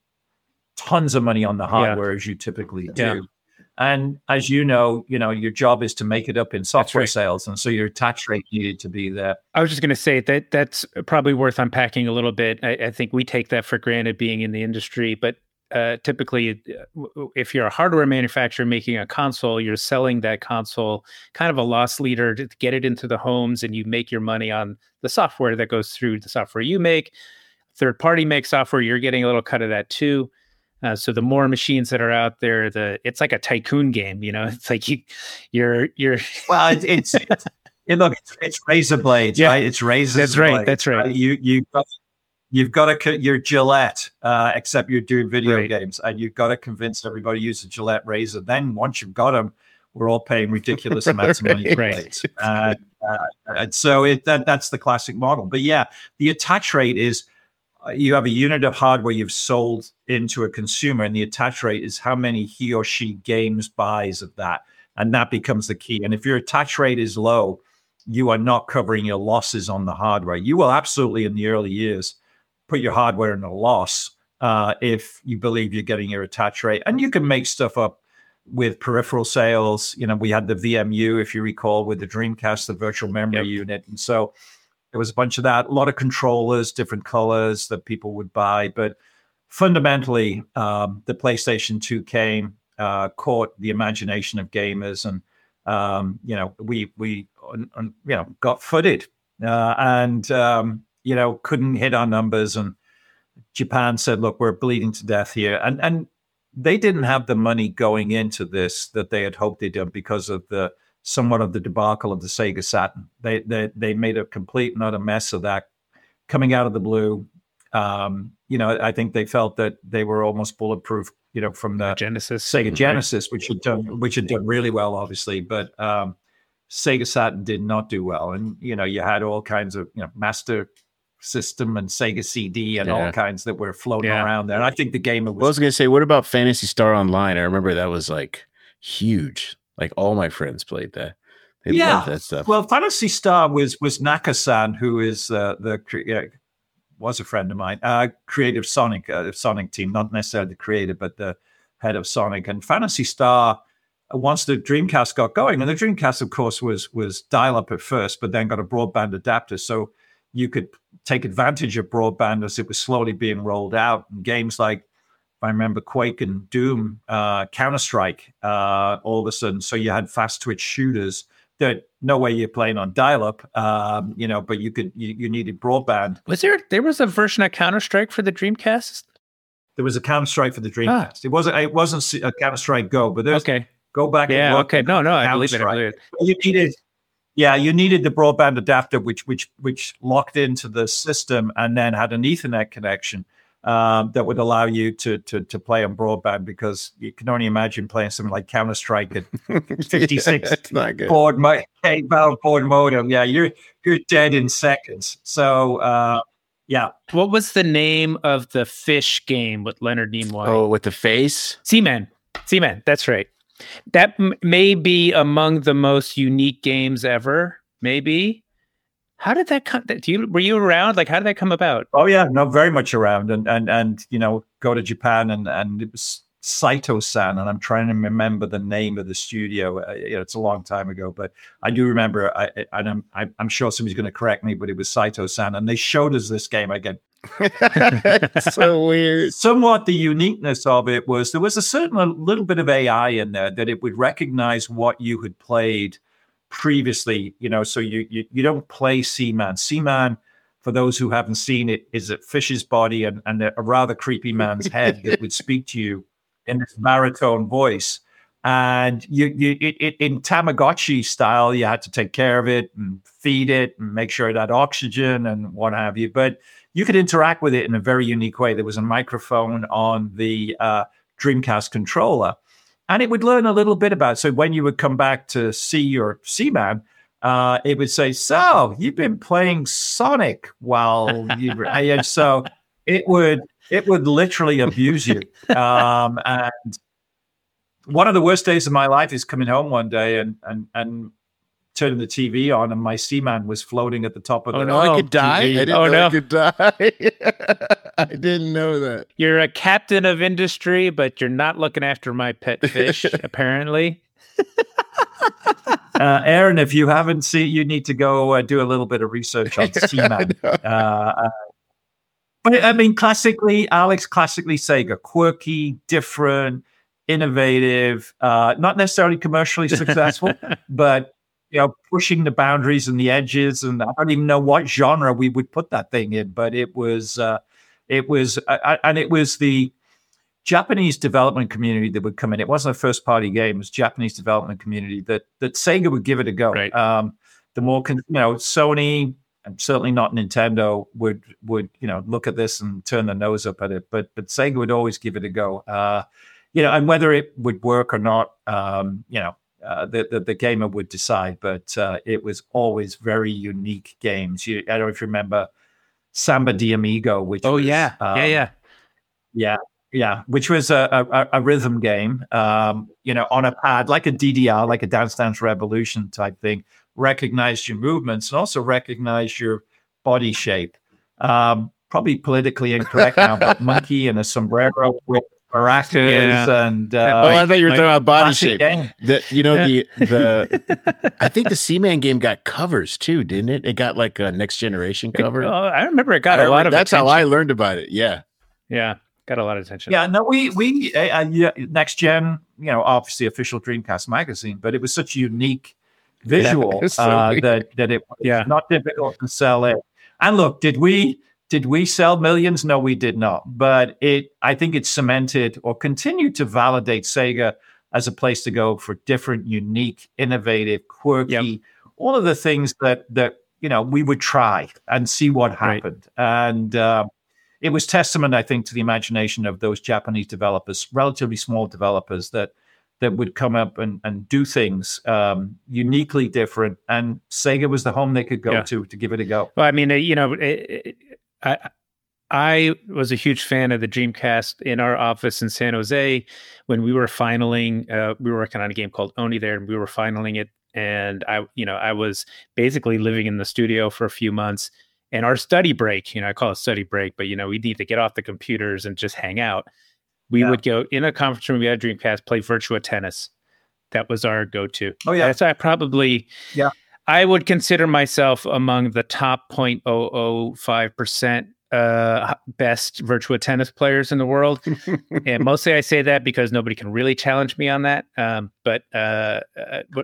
tons of money on the hardware, yeah. as you typically do. Yeah. And as you know, you know, your job is to make it up in software right. sales. And so your attach rate needed to be there. I was just going to say that that's probably worth unpacking a little bit. I, I think we take that for granted being in the industry, but Uh, typically, if you're a hardware manufacturer making a console, you're selling that console kind of a loss leader to get it into the homes, and you make your money on the software that goes through the software you make. Third party makes software, you're getting a little cut of that too. Uh, so the more machines that are out there, the it's like a tycoon game, you know. It's like you, you're you're. Well, it, it's it's it, look, it's, it's razor blades, yeah. right? It's razor. That's blades, right. That's right. right? You you. You've got to cut your Gillette, uh, except you're doing video right. games, and you've got to convince everybody to use a Gillette razor. Then once you've got them, we're all paying ridiculous amounts of money for right. blades. Uh, uh, and so it, that, that's the classic model. But yeah, the attach rate is uh, you have a unit of hardware you've sold into a consumer, and the attach rate is how many he or she games buys of that. And that becomes the key. And if your attach rate is low, you are not covering your losses on the hardware. You will absolutely, in the early years, put your hardware in a loss uh, if you believe you're getting your attach rate. And you can make stuff up with peripheral sales. You know, we had the V M U, if you recall, with the Dreamcast, the virtual memory yep. unit. And so there was a bunch of that, a lot of controllers, different colors that people would buy. But fundamentally, um, the PlayStation two came, uh, caught the imagination of gamers. And, um, you know, we, we un, un, you know, got footed. Uh, and, um, you know, couldn't hit our numbers, and Japan said, look, we're bleeding to death here. And and they didn't have the money going into this that they had hoped they did because of the somewhat of the debacle of the Sega Saturn. They they they made a complete and utter mess of that coming out of the blue. Um, you know, I think they felt that they were almost bulletproof, you know, from the Genesis. Sega Genesis, which had done which had done really well, obviously, but um, Sega Saturn did not do well. And, you know, you had all kinds of, you know, Master System and Sega C D and yeah. all kinds that were floating yeah. around there. And I think the game was... Well, I was going to say, what about Phantasy Star Online? I remember that was like huge. Like all my friends played that. They yeah. loved that stuff. Well, Phantasy Star was was Naka-san, who is uh, the uh, was a friend of mine, uh, creative Sonic, uh, Sonic team, not necessarily the creator, but the head of Sonic. And Phantasy Star, once the Dreamcast got going, and the Dreamcast, of course, was was dial-up at first, but then got a broadband adapter, so you could take advantage of broadband as it was slowly being rolled out. And games like, if I remember, Quake and Doom, uh, Counter-Strike, uh, all of a sudden. So you had fast twitch shooters that no way you're playing on dial-up, um, you know, but you could you, you needed broadband. Was there there was a version of Counter-Strike for the Dreamcast? There was a Counter-Strike for the Dreamcast. Ah. It wasn't it wasn't a Counter-Strike Go, but there's okay. Go back. Yeah. And look okay. No. No. I believe it. I believe it. You needed. Yeah, you needed the broadband adapter, which which which locked into the system and then had an Ethernet connection um, that would allow you to to to play on broadband, because you can only imagine playing something like Counter-Strike at fifty-six yeah, board mo- eight barrel board modem. Yeah, you're you're dead in seconds. So uh, yeah. What was the name of the fish game with Leonard Nimoy? Oh, with the face? Seaman. Seaman, that's right. That m- may be among the most unique games ever. Maybe. How did that come? Do you were you around? Like, how did that come about? Oh yeah, no, very much around, and and and you know, go to Japan, and and it was Saito-san, and I'm trying to remember the name of the studio. Uh, you know, it's a long time ago, but I do remember. I, I and I'm I, I'm sure somebody's going to correct me, but it was Saito-san, and they showed us this game again. So weird. Somewhat the uniqueness of it was there was a certain a little bit of A I in there that it would recognize what you had played previously. You know, so you you, you don't play Seaman. Seaman, for those who haven't seen it, is a fish's body and, and a rather creepy man's head that would speak to you in this baritone voice. And you, you it, it, in Tamagotchi style, you had to take care of it and feed it and make sure it had oxygen and what have you. But you could interact with it in a very unique way. There was a microphone on the uh, Dreamcast controller, and it would learn a little bit about it. So when you would come back to see your Seaman, uh, it would say, "So you've been playing Sonic while you were," and so it would it would literally abuse you. Um, and one of the worst days of my life is coming home one day and and and turning the T V on, and my Seaman was floating at the top of Oh the no, I could die. T V. I didn't Oh, know no. I could die. I didn't know that. You're a captain of industry, but you're not looking after my pet fish, apparently. Uh, Aaron, if you haven't seen, you need to go uh, do a little bit of research on Seaman. Uh, uh, but I mean, classically, Alex, classically Sega, quirky, different, innovative, uh, not necessarily commercially successful, but you know, pushing the boundaries and the edges. And I don't even know what genre we would put that thing in, but it was, uh, it was, uh, and it was the Japanese development community that would come in. It wasn't a first party game; it was Japanese development community that that Sega would give it a go. Right. Um, the more, con- you know, Sony and certainly not Nintendo would would you know look at this and turn their nose up at it, but but Sega would always give it a go. Uh, you know, and whether it would work or not, um, you know. Uh, the, the the gamer would decide, but uh, it was always very unique games. You, I don't know if you remember Samba de Amigo, which Oh was, yeah, um, yeah, yeah. yeah, yeah, which was a, a, a rhythm game, um, you know, on a pad, like a D D R, like a Dance Dance Revolution type thing. Recognized your movements and also recognized your body shape. Um, probably politically incorrect now, but monkey and a sombrero with maracas Yeah. and uh, Oh, I thought you were like, talking about body classic shape. game. The, you know, the the I think the Seaman game got covers too, didn't it? It got like a next generation cover. Oh, I remember it got I a lot remember- of that's attention. how I learned about it. Yeah. Yeah, got a lot of attention. Yeah, no, we we uh, uh, yeah, next gen, you know, obviously official Dreamcast magazine, but it was such a unique visual it's so uh, weird. that that it was Yeah. not difficult to sell it. And look, did we did we sell millions? No, we did not. But it, I think, it cemented or continued to validate Sega as a place to go for different, unique, innovative, quirky, Yep. all of the things that that you know we would try and see what Right. happened. And uh, it was testament, I think, to the imagination of those Japanese developers, relatively small developers that that would come up and, and do things um, uniquely different. And Sega was the home they could go Yeah. to to give it a go. Well, I mean, uh, you know, it, it, I I was a huge fan of the Dreamcast in our office in San Jose when we were finaling. Uh, we were working on a game called Oni there, and we were finaling it. And I, you know, I was basically living in the studio for a few months. And our study break, you know, I call it study break, but you know, we need to get off the computers and just hang out. We Yeah. would go in a conference room. We had a Dreamcast, play Virtua Tennis. That was our go-to. Oh, yeah. That's I probably. Yeah. I would consider myself among the top zero point zero zero five percent uh, best Virtua Tennis players in the world. And mostly I say that because nobody can really challenge me on that. Um, but, uh, uh, but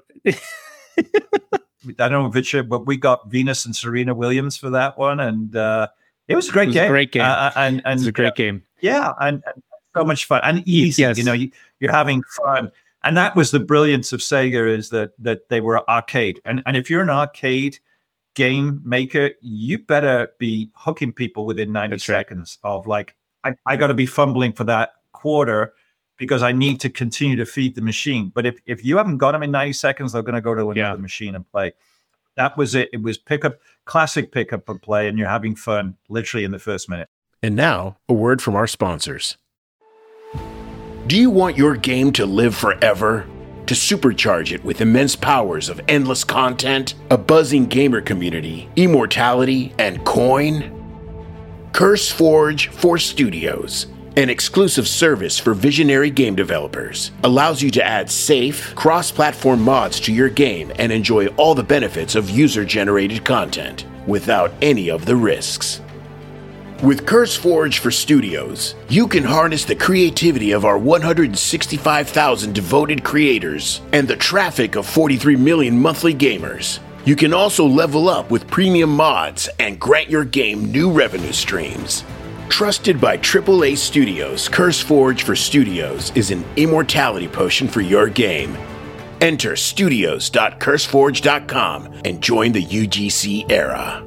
I don't know which, but we got Venus and Serena Williams for that one, and uh, it was a great It was a game. great game. uh, and and it's a great game. yeah, and, and so much fun and easy. Yes. You know, you, you're having fun, and that was the brilliance of Sega is that that they were arcade, and and if you're an arcade game maker, you better be hooking people within ninety That's right. seconds of like, I, I got to be fumbling for that quarter because I need to continue to feed the machine. But if, if you haven't got them in ninety seconds, they're going to go to another Yeah. machine and play. That was it. It was pick up, classic pick up and play, and you're having fun literally in the first minute. And now, a word from our sponsors. Do you want your game to live forever? To supercharge it with immense powers of endless content, a buzzing gamer community, immortality, and coin? CurseForge for Studios, an exclusive service for visionary game developers, allows you to add safe, cross-platform mods to your game and enjoy all the benefits of user-generated content without any of the risks. With CurseForge for Studios, you can harness the creativity of our one hundred sixty-five thousand devoted creators and the traffic of forty-three million monthly gamers. You can also level up with premium mods and grant your game new revenue streams. Trusted by triple A studios, CurseForge for Studios is an immortality potion for your game. Enter studios dot curseforge dot com and join the U G C era.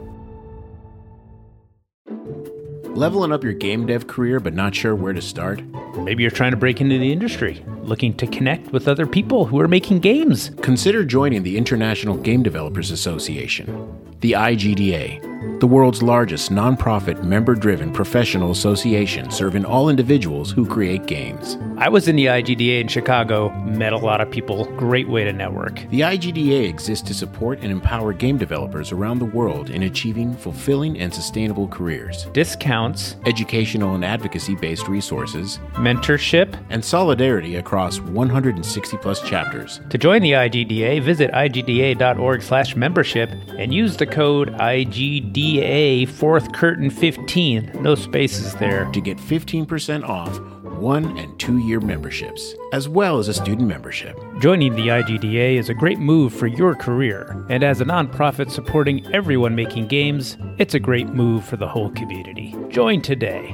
Leveling up your game dev career but not sure where to start? Maybe you're trying to break into the industry, looking to connect with other people who are making games. Consider joining the International Game Developers Association, the I G D A, the world's largest nonprofit, member-driven professional association serving all individuals who create games. I was in the I G D A in Chicago, met a lot of people. Great way to network. The I G D A exists to support and empower game developers around the world in achieving fulfilling and sustainable careers. Discounts, educational and advocacy-based resources, mentorship, and solidarity across one hundred sixty plus chapters. To join the I G D A, visit I G D A dot org slash membership and use the code I G D A fourth curtain fifteen, no spaces there, to get fifteen percent off one and two year memberships, as well as a student membership. Joining the I G D A is a great move for your career, and as a nonprofit supporting everyone making games, it's a great move for the whole community. Join today.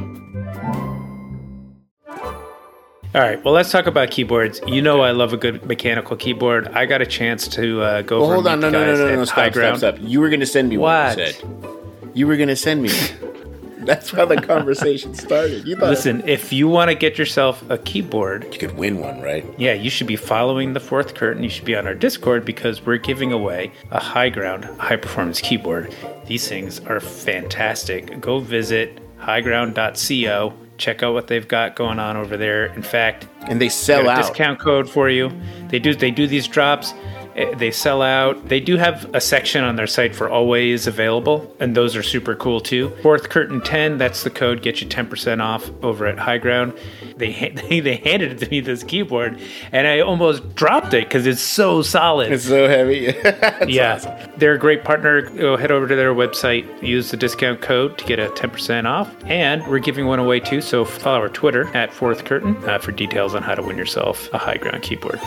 All right, well, let's talk about keyboards. You know I love a good mechanical keyboard. I got a chance to uh, go well, over hold on, no, no, no, no, no, stop, stop, stop. You were going to send me what? what you said. You were going to send me one. That's how the conversation started. You thought Listen, if you want to get yourself a keyboard, you could win one, right? Yeah, you should be following the Fourth Curtain. You should be on our Discord because we're giving away a high ground, high performance keyboard. These things are fantastic. Go visit high ground dot co. Check out what they've got going on over there. In fact, and they sell got a out. Discount code for you. They do. They do these drops. They sell out. They do have a section on their site for always available, and those are super cool too. Fourth Curtain ten, that's the code, get you ten percent off over at High Ground. They they, they handed it to me, this keyboard, and I almost dropped it because it's so solid. It's so heavy. Yeah, awesome. They're a great partner. Go head over to their website, use the discount code to get a ten percent off, and we're giving one away too, so follow our Twitter at Fourth Curtain uh, for details on how to win yourself a High Ground keyboard.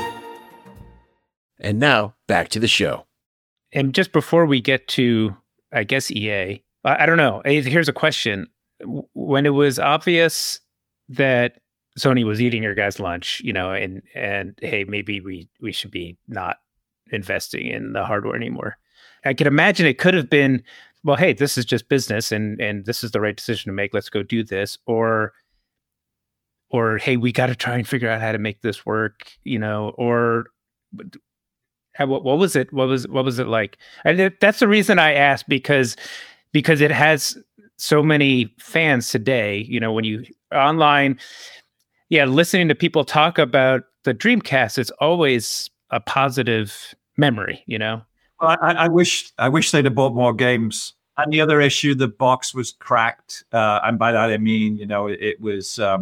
And now, back to the show. And just before we get to, I guess, E A, I, I don't know. Here's a question. When it was obvious that Sony was eating your guys' lunch, you know, and, and hey, maybe we, we should be not investing in the hardware anymore. I could imagine it could have been, well, hey, this is just business and, and this is the right decision to make. Let's go do this. Or, or, hey, we got to try and figure out how to make this work, you know, or... What, what was it? What was what was it like? And it, that's the reason I asked because because it has so many fans today. You know, when you online, yeah, listening to people talk about the Dreamcast, it's always a positive memory. You know, well, I, I wish I wish they'd have bought more games. And the other issue, the box was cracked, uh, and by that I mean, you know, it, it was. Um,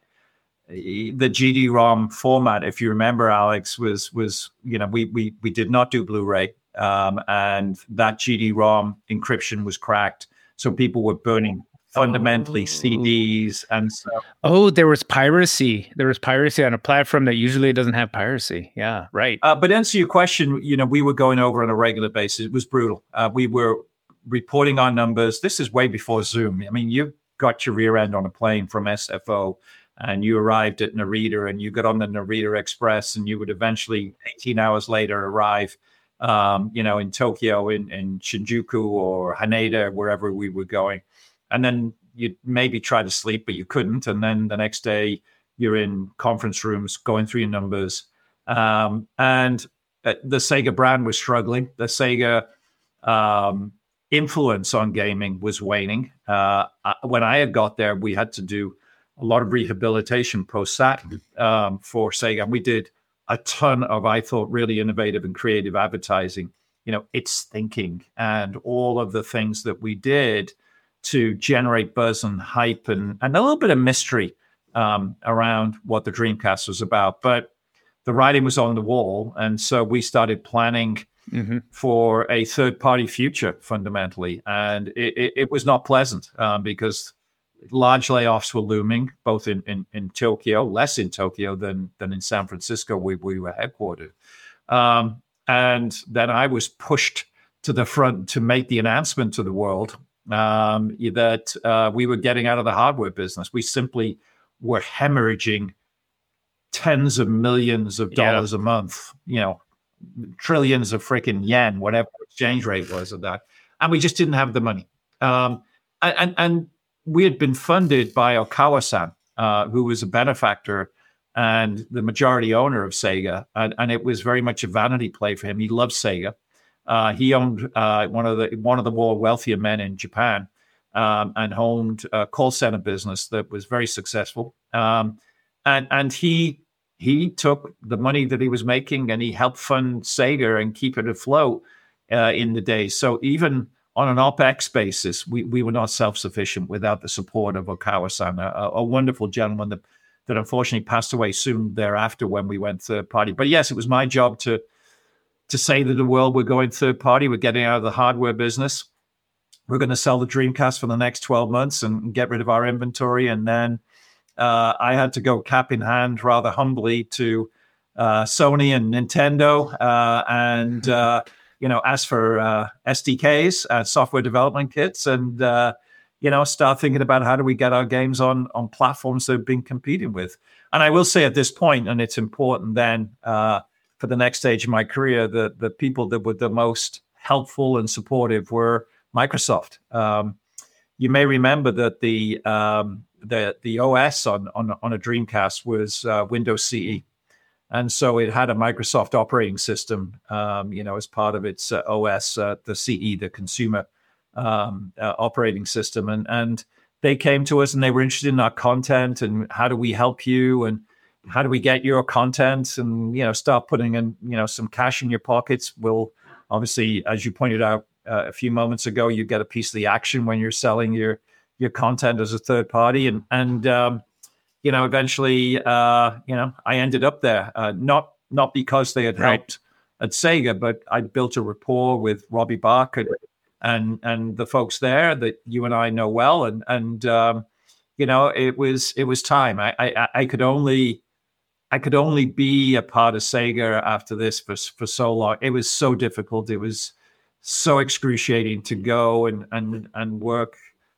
the G D ROM format, if you remember, Alex, was was you know we we we did not do Blu-ray, um, and that G D ROM encryption was cracked, so people were burning fundamentally oh. C Ds and so. Oh, there was piracy. There was piracy on a platform that usually doesn't have piracy. Yeah, right. Uh, but answer your question, you know, we were going over on a regular basis. It was brutal. Uh, we were reporting our numbers. This is way before Zoom. I mean, you got your rear end on a plane from S F O. And you arrived at Narita and you got on the Narita Express and you would eventually eighteen hours later arrive, um, you know, in Tokyo, in, in Shinjuku or Haneda, wherever we were going. And then you'd maybe try to sleep, but you couldn't. And then the next day you're in conference rooms going through your numbers. Um, and uh, the Sega brand was struggling. The Sega um, influence on gaming was waning. Uh, when I had got there, we had to do a lot of rehabilitation post that um, for Sega. And we did a ton of, I thought, really innovative and creative advertising. You know, It's Thinking and all of the things that we did to generate buzz and hype and, and a little bit of mystery um, around what the Dreamcast was about. But the writing was on the wall. And so we started planning mm-hmm. for a third-party future, fundamentally. And it, it, it was not pleasant um, because large layoffs were looming, both in, in, in Tokyo, less in Tokyo than, than in San Francisco, where we were headquartered. Um, and then I was pushed to the front to make the announcement to the world um, that uh, we were getting out of the hardware business. We simply were hemorrhaging tens of millions of dollars yeah. a month, you know, trillions of freaking yen, whatever the exchange rate was of that. And we just didn't have the money. Um, and, and we had been funded by Okawa-san, uh, who was a benefactor and the majority owner of Sega. And, and it was very much a vanity play for him. He loved Sega. Uh, he owned uh, one of the one of the more wealthier men in Japan um, and owned a call center business that was very successful. Um, and and he he took the money that he was making and he helped fund Sega and keep it afloat uh, in the days. So even on an OpEx basis, we, we were not self-sufficient without the support of Okawa-san, a, a wonderful gentleman that, that unfortunately passed away soon thereafter when we went third party. But yes, it was my job to to say to the world, we're going third party, we're getting out of the hardware business. We're going to sell the Dreamcast for the next twelve months and get rid of our inventory. And then uh, I had to go cap in hand rather humbly to uh, Sony and Nintendo uh, and uh, you know, ask for uh, S D Ks, uh, software development kits, and uh, you know, start thinking about how do we get our games on on platforms that we've been competing with. And I will say at this point, and it's important then uh, for the next stage of my career, the the people that were the most helpful and supportive were Microsoft. Um, you may remember that the um, the the O S on on, on a Dreamcast was uh, Windows C E. And so it had a Microsoft operating system, um, you know, as part of its uh, O S, uh, the C E, the consumer um, uh, operating system. And and they came to us and they were interested in our content and how do we help you and how do we get your content and, you know, start putting in, you know, some cash in your pockets. We'll obviously, as you pointed out uh, a few moments ago, you get a piece of the action when you're selling your your content as a third party. And, and um you know, eventually, uh, you know, I ended up there, uh, not not because they had right. helped at Sega, but I built a rapport with Robbie Bach and, and and the folks there that you and I know well, and and um, you know, it was it was time. I, I I could only I could only be a part of Sega after this for for so long. It was so difficult. It was so excruciating to go and and and work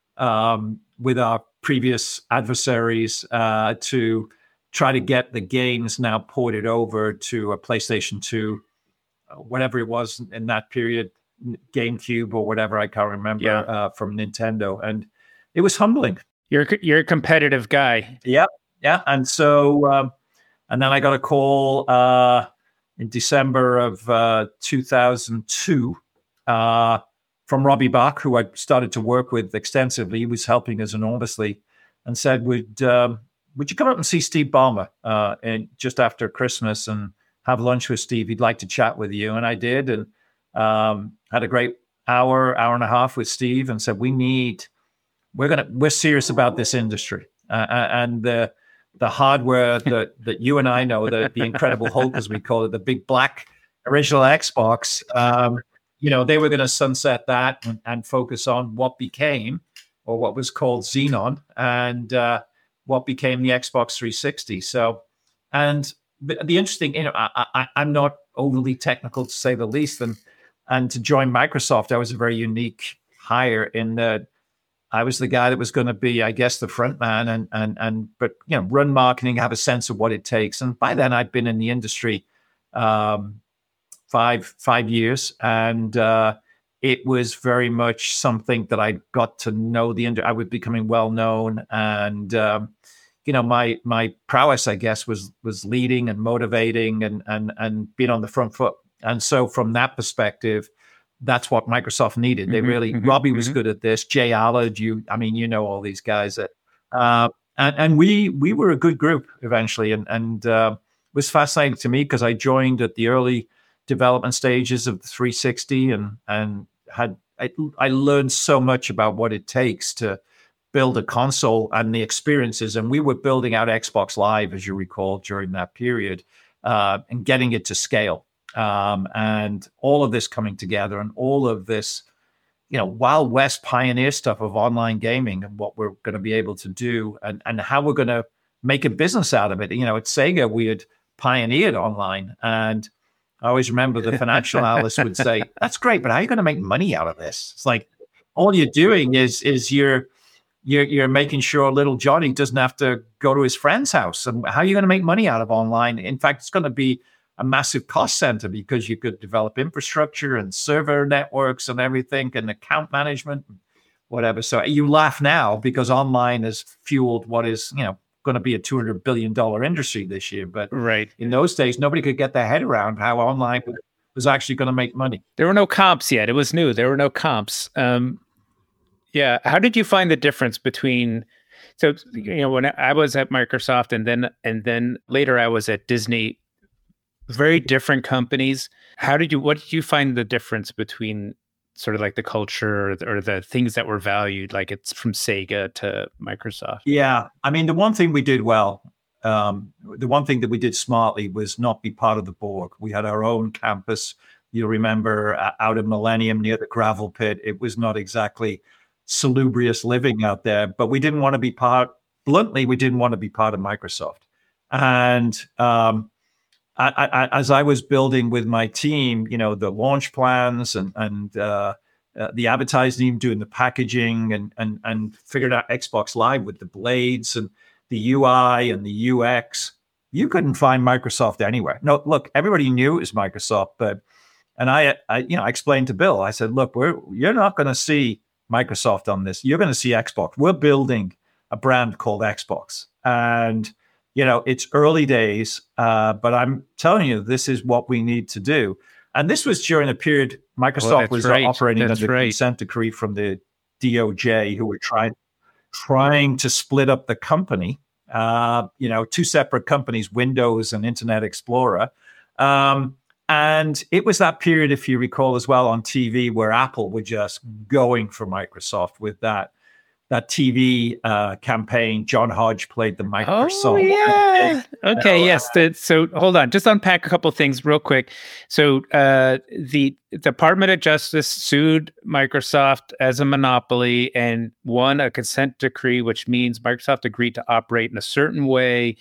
um, with our previous adversaries uh, to try to get the games now ported over to a PlayStation two, uh, whatever it was in that period, GameCube or whatever, I can't remember, yeah. uh, from Nintendo. And it was humbling. You're you're a competitive guy. Yeah, yeah. And so, um, and then I got a call uh, in December of uh, two thousand two uh, from Robbie Bach, who I started to work with extensively. He was helping us enormously, and said, would um, would you come up and see Steve Ballmer uh, and just after Christmas and have lunch with Steve? He'd like to chat with you. And I did, and um, had a great hour, hour and a half with Steve, and said, we need, we're going to, we're serious about this industry. Uh, and the the hardware that, that you and I know, the, the Incredible Hulk, as we call it, the big black original Xbox, um, you know, they were going to sunset that and, and focus on what became, or what was called Xenon, and uh, what became the Xbox three sixty. So, and the, the interesting, you know, I, I, I'm not overly technical to say the least, and and to join Microsoft, I was a very unique hire in that I was the guy that was going to be, I guess, the front man, and and and but you know, run marketing, have a sense of what it takes. And by then, I'd been in the industry. Um, five five years, and uh, it was very much something that I got to know the industry. I was becoming well known, and um, you know, my my prowess, I guess, was was leading and motivating and and and being on the front foot. And so, from that perspective, that's what Microsoft needed. They really, mm-hmm, Robbie was mm-hmm. good at this. Jay Allard, you, I mean, you know all these guys that. Uh, and and we we were a good group eventually, and and uh, it was fascinating to me because I joined at the early development stages of the three sixty, and and had I, I learned so much about what it takes to build a console and the experiences. And we were building out Xbox Live, as you recall, during that period, uh, and getting it to scale. Um, and all of this coming together, and all of this, you know, Wild West pioneer stuff of online gaming, and what we're going to be able to do, and and how we're going to make a business out of it. You know, at Sega, we had pioneered online, and I always remember the financial analyst would say, "That's great, but how are you going to make money out of this?" It's like all you're doing is is you're you're you're making sure little Johnny doesn't have to go to his friend's house. And how are you going to make money out of online? In fact, it's going to be a massive cost center, because you could develop infrastructure and server networks and everything, and account management, whatever. So you laugh now because online has fueled what is, you know, going to be a two hundred billion dollars industry this year. But right. in those days, nobody could get their head around how online was actually going to make money. There were no comps yet. It was new. There were no comps. Um, yeah. How did you find the difference between, so, you know, when I was at Microsoft, and then, and then later I was at Disney, very different companies. How did you, what did you find the difference between sort of like the culture, or the, or the things that were valued, like it's from Sega to Microsoft? Yeah. I mean, the one thing we did well, um, the one thing that we did smartly was not be part of the Borg. We had our own campus. You'll remember uh, out of Millennium near the gravel pit. It was not exactly salubrious living out there, but we didn't want to be part, bluntly, we didn't want to be part of Microsoft. And, um, I, I, as I was building with my team, you know, the launch plans and and uh, uh, the advertising team doing the packaging, and and and figured out Xbox Live with the blades and the U I and the U X, you couldn't find Microsoft anywhere. No, look, everybody knew it was Microsoft, but and I, I you know, I explained to Bill, I said, look, we're you're not going to see Microsoft on this. You're going to see Xbox. We're building a brand called Xbox, and you know, it's early days, uh, but I'm telling you, this is what we need to do. And this was during a period Microsoft well, was right. operating that's under right. consent decree from the D O J, who were trying trying to split up the company. Uh, you know, two separate companies, Windows and Internet Explorer. Um, and it was that period, if you recall as well, on T V, where Apple were just going for Microsoft with that. That T V uh, campaign. John Hodge played the Microsoft. Oh, yeah. Okay, you know, yes. The, so hold on. Just unpack a couple of things real quick. So uh, the Department of Justice sued Microsoft as a monopoly and won a consent decree, which means Microsoft agreed to operate in a certain way,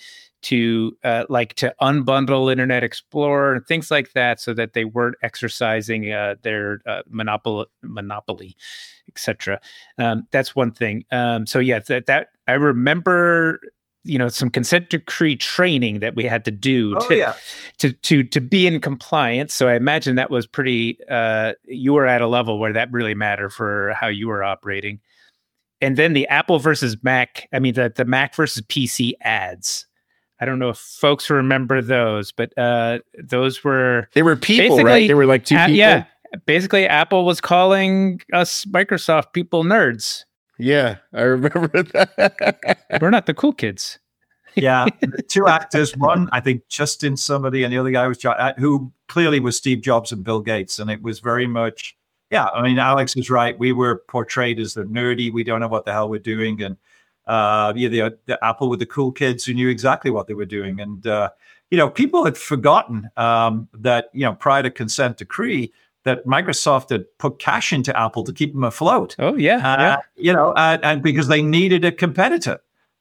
to uh, like to unbundle Internet Explorer and things like that, so that they weren't exercising uh, their uh, monopoly, monopoly, et cetera. Um, that's one thing. Um, so yeah, that, that I remember, you know, some consent decree training that we had to do oh, to, yeah. to to to be in compliance. So I imagine that was pretty. Uh, you were at a level where that really mattered for how you were operating. And then the Apple versus Mac. I mean, the the Mac versus P C ads. I don't know if folks remember those, but uh, those were they were people, right? They were like two uh, people. Yeah, basically, Apple was calling us Microsoft people nerds. Yeah, I remember that. We're not the cool kids. Yeah, two actors. One, I think, Justin somebody, and the other guy was John, who clearly was Steve Jobs and Bill Gates, and it was very much. Yeah, I mean, Alex is right. We were portrayed as the nerdy. We don't know what the hell we're doing, and. Uh, yeah, the, the Apple with the cool kids who knew exactly what they were doing. And, uh, you know, people had forgotten um, that, you know, prior to consent decree, that Microsoft had put cash into Apple to keep them afloat. Oh, yeah. Uh, yeah. You know, uh, and because they needed a competitor.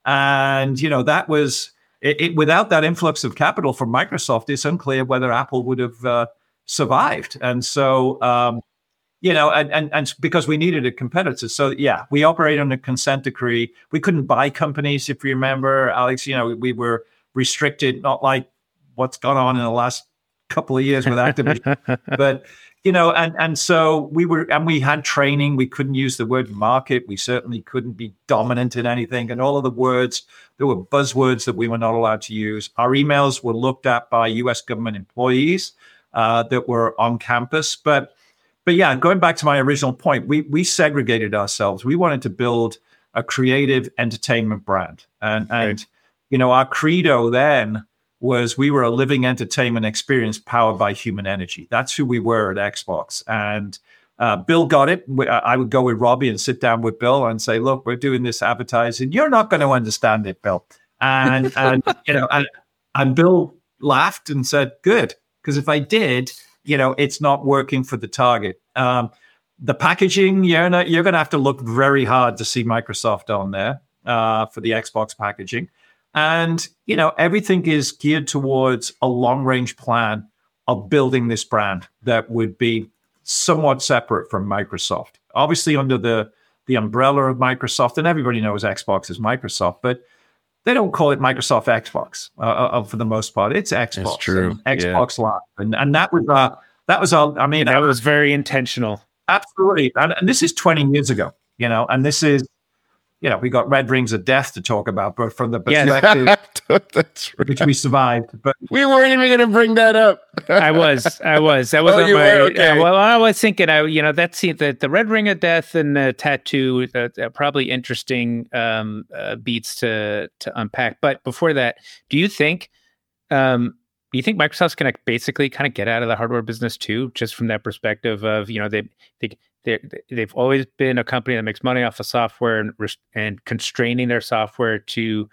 And, you know, that was, it, it, without that influx of capital from Microsoft, it's unclear whether Apple would have uh, survived. And so, um, You know, and, and and because we needed a competitor. So, yeah, we operate on a consent decree. We couldn't buy companies, if you remember, Alex. You know, we were restricted, not like what's gone on in the last couple of years with Activision. But, you know, and, and so we were, and we had training. We couldn't use the word market. We certainly couldn't be dominant in anything. And all of the words, there were buzzwords that we were not allowed to use. Our emails were looked at by U S government employees uh, that were on campus. But But yeah, going back to my original point, we we segregated ourselves. We wanted to build a creative entertainment brand. And, and right. you know, our credo then was we were a living entertainment experience powered by human energy. That's who we were at Xbox. And uh, Bill got it. I would go with Robbie and sit down with Bill and say, look, we're doing this advertising. You're not going to understand it, Bill. And, and you know, and, and Bill laughed and said, good. Because if I did, you know, it's not working for the target. Um, the packaging, you're, not, you're going to have to look very hard to see Microsoft on there uh, for the Xbox packaging. And, you know, everything is geared towards a long-range plan of building this brand that would be somewhat separate from Microsoft. Obviously under the, the umbrella of Microsoft, and everybody knows Xbox is Microsoft, but they don't call it Microsoft Xbox uh, uh, for the most part. It's Xbox. That's true. Xbox yeah. Live. And, and that was, uh, that was all, I mean. That uh, was very intentional. Absolutely. And, and this is twenty years ago, you know, and this is, you know, we got Red Rings of Death to talk about, but from the perspective That's right. which we survived. But we weren't even going to bring that up. I was, I was, that was oh, on you my. were? Okay. Uh, well, I was thinking, I you know, that's the the Red Ring of Death and the tattoo, uh, uh, probably interesting um, uh, beats to to unpack. But before that, do you think, um, do you think Microsoft's going to basically kind of get out of the hardware business too, just from that perspective of, you know, they they. They're, they've always been a company that makes money off of software and, and constraining their software to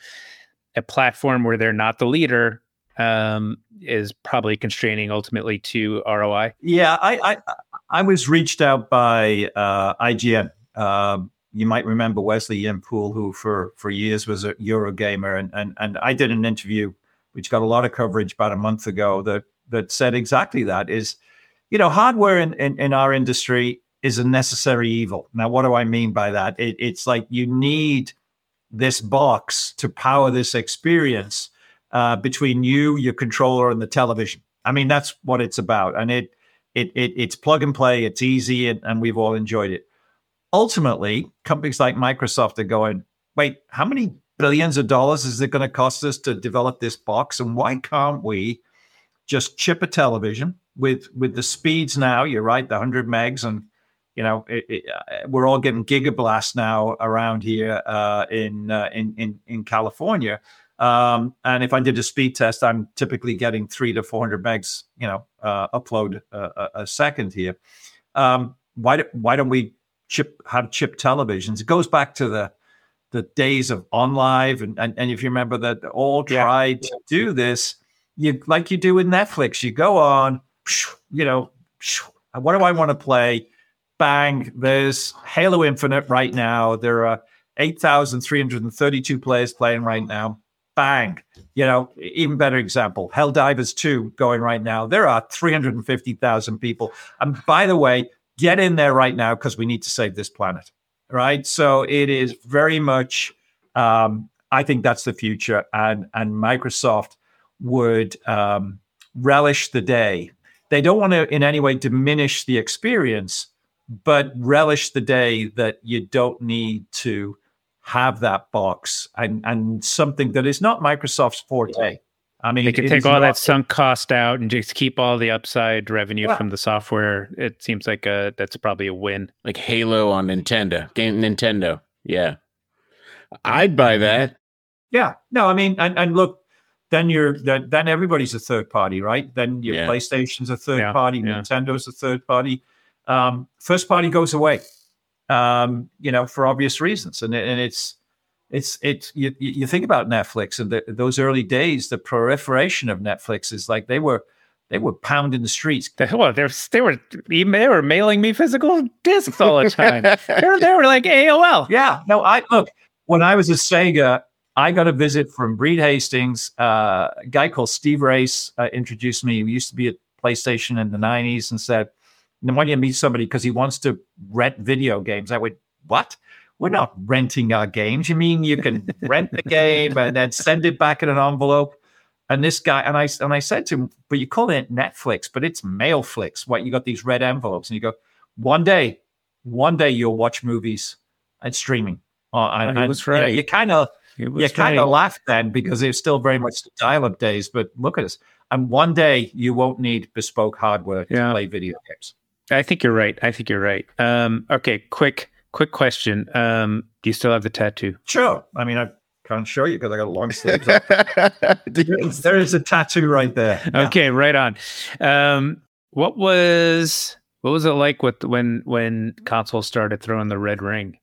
a platform where they're not the leader um, is probably constraining ultimately to R O I. Yeah, I I, I was reached out by uh, I G N. Um, you might remember Wesley Yimpool, who for, for years was a Eurogamer, and, and and I did an interview which got a lot of coverage about a month ago that that said exactly that. Is, you know, hardware in, in, in our industry is a necessary evil. Now, what do I mean by that? It, it's like you need this box to power this experience uh, between you, your controller, and the television. I mean, that's what it's about. And it it, it it's plug and play. It's easy, and, and we've all enjoyed it. Ultimately, companies like Microsoft are going, wait, how many billions of dollars is it going to cost us to develop this box? And why can't we just chip a television with with the speeds now? You're right, the one hundred megs and You know, it, it, uh, we're all getting gigablast now around here uh, in, uh, in in in California. Um, and if I did a speed test, I'm typically getting three to four hundred megs, you know, uh, upload uh, a, a second here. Um, why do, why don't we chip have chip televisions? It goes back to the the days of OnLive, and and, and if you remember that, all tried yeah. to do this. You like you do with Netflix. You go on, you know, what do I want to play? Bang, there's Halo Infinite right now. There are eight thousand three hundred thirty-two players playing right now. Bang. You know, even better example, Helldivers two going right now. There are three hundred fifty thousand people. And by the way, get in there right now because we need to save this planet, right? So it is very much, um, I think that's the future. And, and Microsoft would um, relish the day. They don't want to in any way diminish the experience, but relish the day that you don't need to have that box and, and something that is not Microsoft's forte. I mean, they can take all not, that sunk cost out and just keep all the upside revenue yeah. from the software. It seems like a, that's probably a win. Like Halo on Nintendo, game Nintendo. Yeah. I'd buy that. Yeah. No, I mean, and, and look, then you're, then, then everybody's a third party, right? Then your yeah. PlayStation's a third yeah. party, yeah. Nintendo's a third party. Um, first party goes away, um, you know, for obvious reasons. And, and it's, it's, it's, you, you think about Netflix and the, those early days, the proliferation of Netflix is like they were, they were pounding the streets. Well, they were, they were, they were mailing me physical discs all the time. they, were, they were like A O L. Yeah. No, I look, when I was at Sega, I got a visit from Reed Hastings, uh, a guy called Steve Race uh, introduced me. He used to be at PlayStation in the nineties and said, and when you meet somebody because he wants to rent video games, I went, what? We're not renting our games. You mean you can rent the game and then send it back in an envelope? And this guy, and I and I said to him, but you call it Netflix, but it's Mailflix. What, you got these red envelopes. And you go, one day, one day you'll watch movies and streaming. Uh, and, he was right. You, know, you kind of you kind of laughed then because it was still very much the dial-up days. But look at us. And one day you won't need bespoke hardware to yeah. play video games. I think you're right. I think you're right. Um, okay, quick quick question. Um, do you still have the tattoo? Sure. I mean, I can't show you because I got long sleeves. There is a tattoo right there. Yeah. Okay, right on. Um, what was what was it like with when when console started throwing the red ring?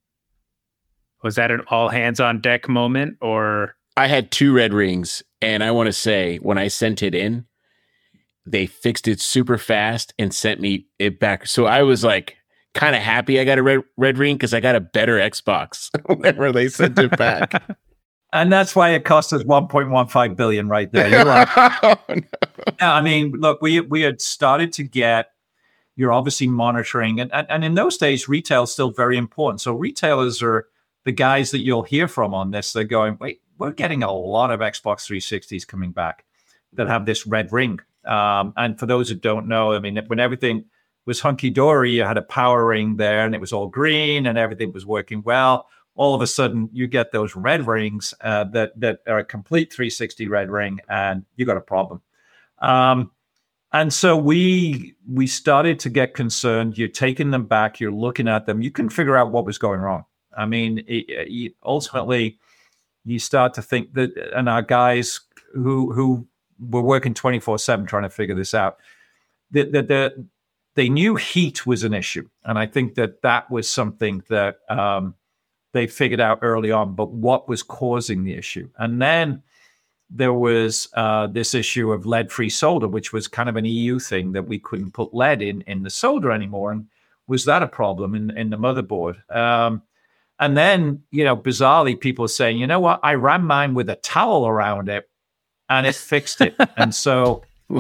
Was that an all hands on deck moment, or? I had two red rings, and I want to say when I sent it in, they fixed it super fast and sent me it back. So I was like kind of happy I got a red red ring because I got a better Xbox whenever they sent it back. And that's why it cost us one point one five billion right there. You're like, Oh, no. yeah, I mean, look, we we had started to get, you're obviously monitoring, and, and, and in those days, retail is still very important. So retailers are the guys that you'll hear from on this. They're going, wait, we're getting a lot of Xbox three sixties coming back that have this red ring. Um, and for those who don't know, I mean, when everything was hunky-dory, you had a power ring there and it was all green and everything was working well. All of a sudden, you get those red rings uh, that that are a complete three sixty red ring, and you got a problem. Um, and so we we started to get concerned. You're taking them back. You're looking at them. You can figure out what was going wrong. I mean, it, it, ultimately, you start to think that, and our guys who who were working twenty-four seven trying to figure this out, that the, the, they knew heat was an issue, and I think that that was something that. Um, They figured out early on, but what was causing the issue? And then there was uh, this issue of lead-free solder, which was kind of an E U thing that we couldn't put lead in in the solder anymore. And was that a problem in, in the motherboard? Um, and then, you know, bizarrely, people are saying, you know what? I ran mine with a towel around it, and it fixed it. And so,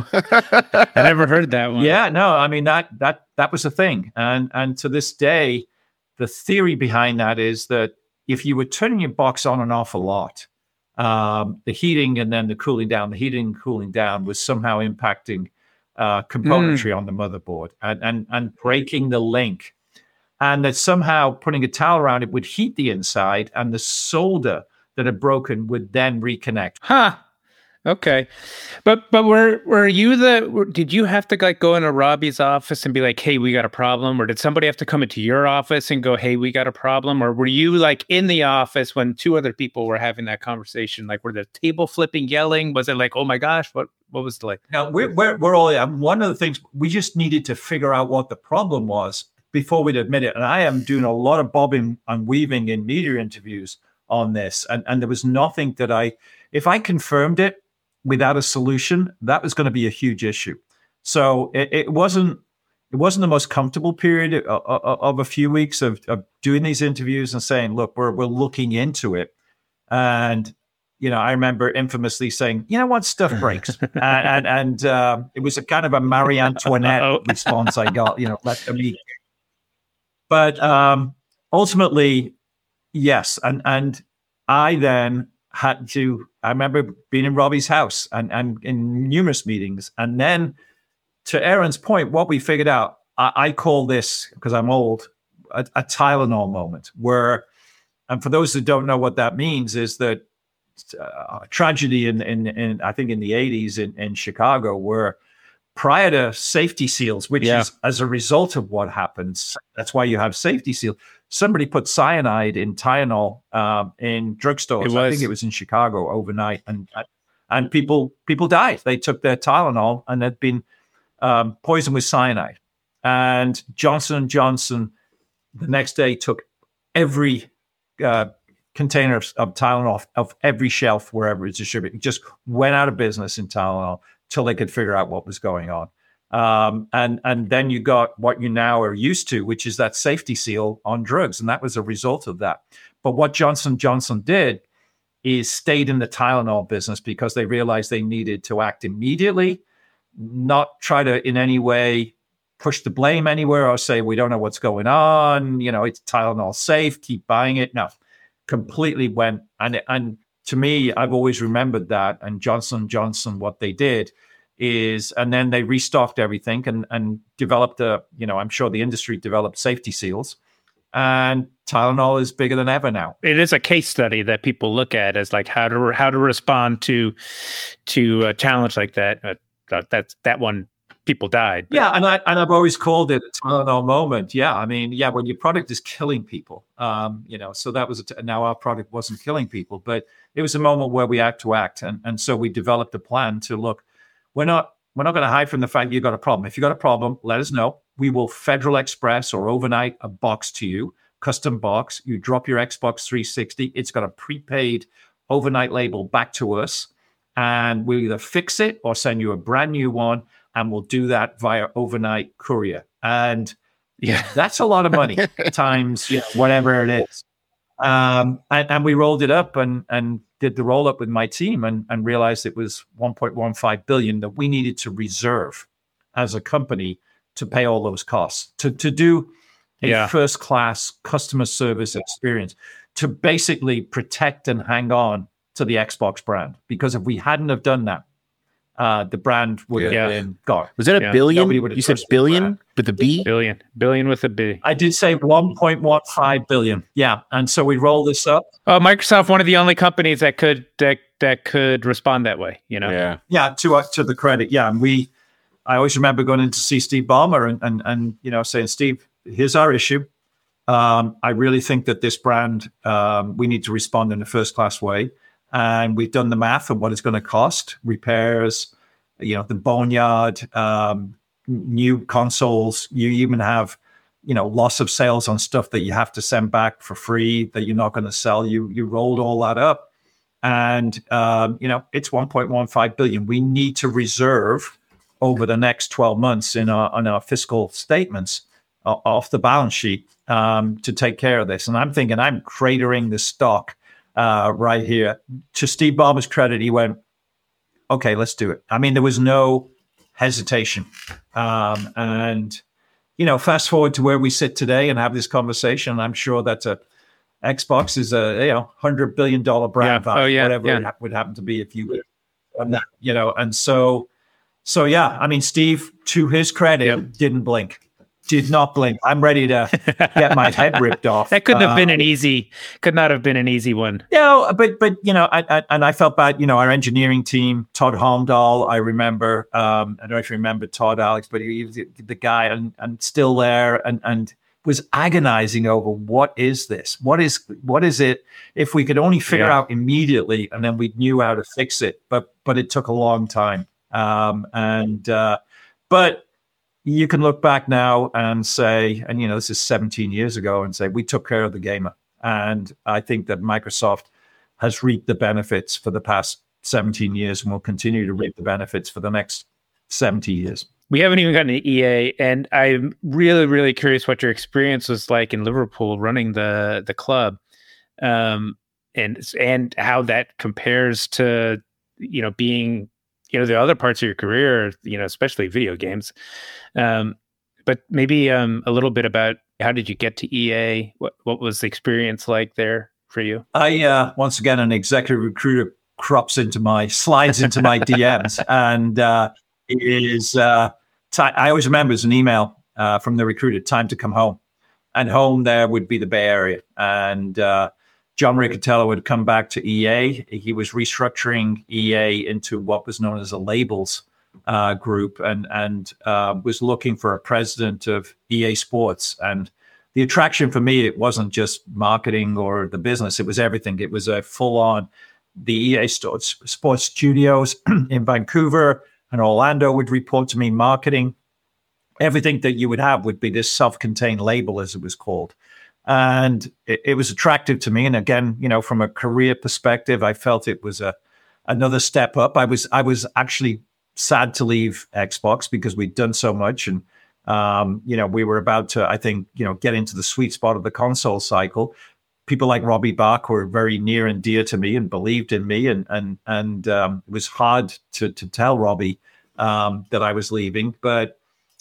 I never heard that one. yeah, no, I mean that that that was a thing. And and to this day, the theory behind that is that if you were turning your box on and off a lot, um, the heating and then the cooling down, the heating and cooling down was somehow impacting uh, componentry mm. on the motherboard and, and, and breaking the link. And that somehow putting a towel around it would heat the inside, and the solder that had broken would then reconnect. Huh. Okay, but but were were you the? Were, did you have to like go into Robbie's office and be like, "Hey, we got a problem," or did somebody have to come into your office and go, "Hey, we got a problem," or were you like in the office when two other people were having that conversation? Like, were the table flipping, yelling? Was it like, "Oh my gosh, what what was it like?" Now we're we're, we're all um, one of the things we just needed to figure out what the problem was before we'd admit it. And I am doing a lot of bobbing and weaving in media interviews on this, and and there was nothing that I, if I confirmed it without a solution, that was going to be a huge issue. So it, it wasn't it wasn't the most comfortable period of, of, of a few weeks of, of doing these interviews and saying, look, we're we're looking into it. And, you know, I remember infamously saying, you know what, stuff breaks. and and, and uh, it was a kind of a Marie Antoinette response I got, you know, let them eat. But um, ultimately, yes. And, and I then had to, I remember being in Robbie's house and, and in numerous meetings. And then to Aaron's point, what we figured out, I, I call this, because I'm old, a, a Tylenol moment where, and for those that don't know what that means, is that uh, a tragedy in, in, in, I think in the eighties in, in Chicago, where prior to safety seals, which yeah. is as a result of what happens, that's why you have safety seals. Somebody put cyanide in Tylenol um, in drugstores. I think it was in Chicago overnight, and and people people died. They took their Tylenol and had been um, poisoned with cyanide. And Johnson and Johnson the next day took every uh, container of, of Tylenol off of every shelf wherever it's distributed. It just went out of business in Tylenol till they could figure out what was going on. Um, and and then you got what you now are used to, which is that safety seal on drugs, and that was a result of that. But what Johnson and Johnson did is stayed in the Tylenol business because they realized they needed to act immediately, not try to in any way push the blame anywhere or say we don't know what's going on. You know, it's Tylenol safe, keep buying it. No, completely went and and to me, I've always remembered that. And Johnson and Johnson, what they did is, and then they restocked everything and, and developed a, you know, I'm sure the industry developed safety seals, and Tylenol is bigger than ever now. It is a case study that people look at as like how to how to respond to to a challenge like that. Uh, that that one people died. But. Yeah, and I and I've always called it a Tylenol moment. Yeah, I mean, yeah, when your product is killing people, um, you know, so that was a t- now our product wasn't killing people, but it was a moment where we had to act, and and so we developed a plan to look. We're not we're not going to hide from the fact you got a problem. If you got a problem, let us know. We will Federal Express or overnight a box to you, custom box. You drop your Xbox three sixty. It's got a prepaid overnight label back to us, and we'll either fix it or send you a brand new one, and we'll do that via overnight courier. And yeah, that's a lot of money times you know, whatever it is. Um, and, and we rolled it up and and did the roll up with my team and, and realized it was one point one five billion that we needed to reserve as a company to pay all those costs, to to do a yeah. first class customer service experience, to basically protect and hang on to the Xbox brand. Because if we hadn't have done that, uh, the brand would Yeah. have been gone. Was that a Yeah. billion? Nobody would have You said trusted the billion brand. with a B? Billion, billion with a B. I did say one point one five billion. Yeah. And so we roll this up. Oh, Microsoft, one of the only companies that could that that could respond that way. You know. Yeah. Yeah, to uh, to the credit. Yeah. And we, I always remember going in to see Steve Ballmer and, and, and you know, saying, Steve, here's our issue. Um, I really think that this brand, um, we need to respond in a first class way. And we've done the math of what it's going to cost, repairs, you know, the boneyard, um, new consoles. You even have, you know, loss of sales on stuff that you have to send back for free that you're not going to sell. You you rolled all that up, and um, you know, it's one point one five billion. We need to reserve over the next twelve months in our on our fiscal statements uh, off the balance sheet um, to take care of this. And I'm thinking I'm cratering the stock uh, right here. To Steve Ballmer's credit, he went, okay, let's do it. I mean, there was no hesitation. Um, and, you know, fast forward to where we sit today and have this conversation. I'm sure that uh, Xbox is a, you know, one hundred billion dollars brand Yeah. value, Oh, yeah. whatever Yeah. it ha- would happen to be if you, um, that, you know, and so, so yeah, I mean, Steve, to his credit, Yep. didn't blink. Did not blink. I'm ready to get my head ripped off. That couldn't have Uh, been an easy. Could not have been an easy one. you know, but but you know, I, I, and I felt bad. You know, our engineering team, Todd Holmdahl, I remember. Um, I don't know if you remember Todd, Alex, but he was the, the guy, and and still there, and and was agonizing over what is this? What is what is it? If we could only figure Yeah. out immediately, and then we knew how to fix it. But but it took a long time. Um, and uh, but. You can look back now and say, and you know, this is seventeen years ago, and say we took care of the gamer. And I think that Microsoft has reaped the benefits for the past seventeen years and will continue to reap the benefits for the next seventy years. We haven't even gotten to E A, and I'm really, really curious what your experience was like in Liverpool running the the club, um, and and how that compares to you know being you know the other parts of your career, you know, especially video games. Um, but maybe um, a little bit about how did you get to E A? What what was the experience like there for you? I uh, once again an executive recruiter crops into my slides into my D Ms, and uh, it is uh, ti- I always remember it's an email uh, from the recruiter, time to come home, and home there would be the Bay Area, and uh, John Riccitiello would come back to E A. He was restructuring E A into what was known as a labels uh, group, and and uh, was looking for a president of E A Sports. And the attraction for me, it wasn't just marketing or the business; it was everything. It was a full-on the E A Sports, sports studios in Vancouver and Orlando would report to me marketing. Everything that you would have would be this self-contained label, as it was called. And it, it was attractive to me. And again, you know, from a career perspective, I felt it was a another step up. I was I was actually sad to leave Xbox because we'd done so much, and um, you know, we were about to, I think, you know, get into the sweet spot of the console cycle. People like Robbie Bach were very near and dear to me and believed in me, and and and um, it was hard to to tell Robbie um, that I was leaving, but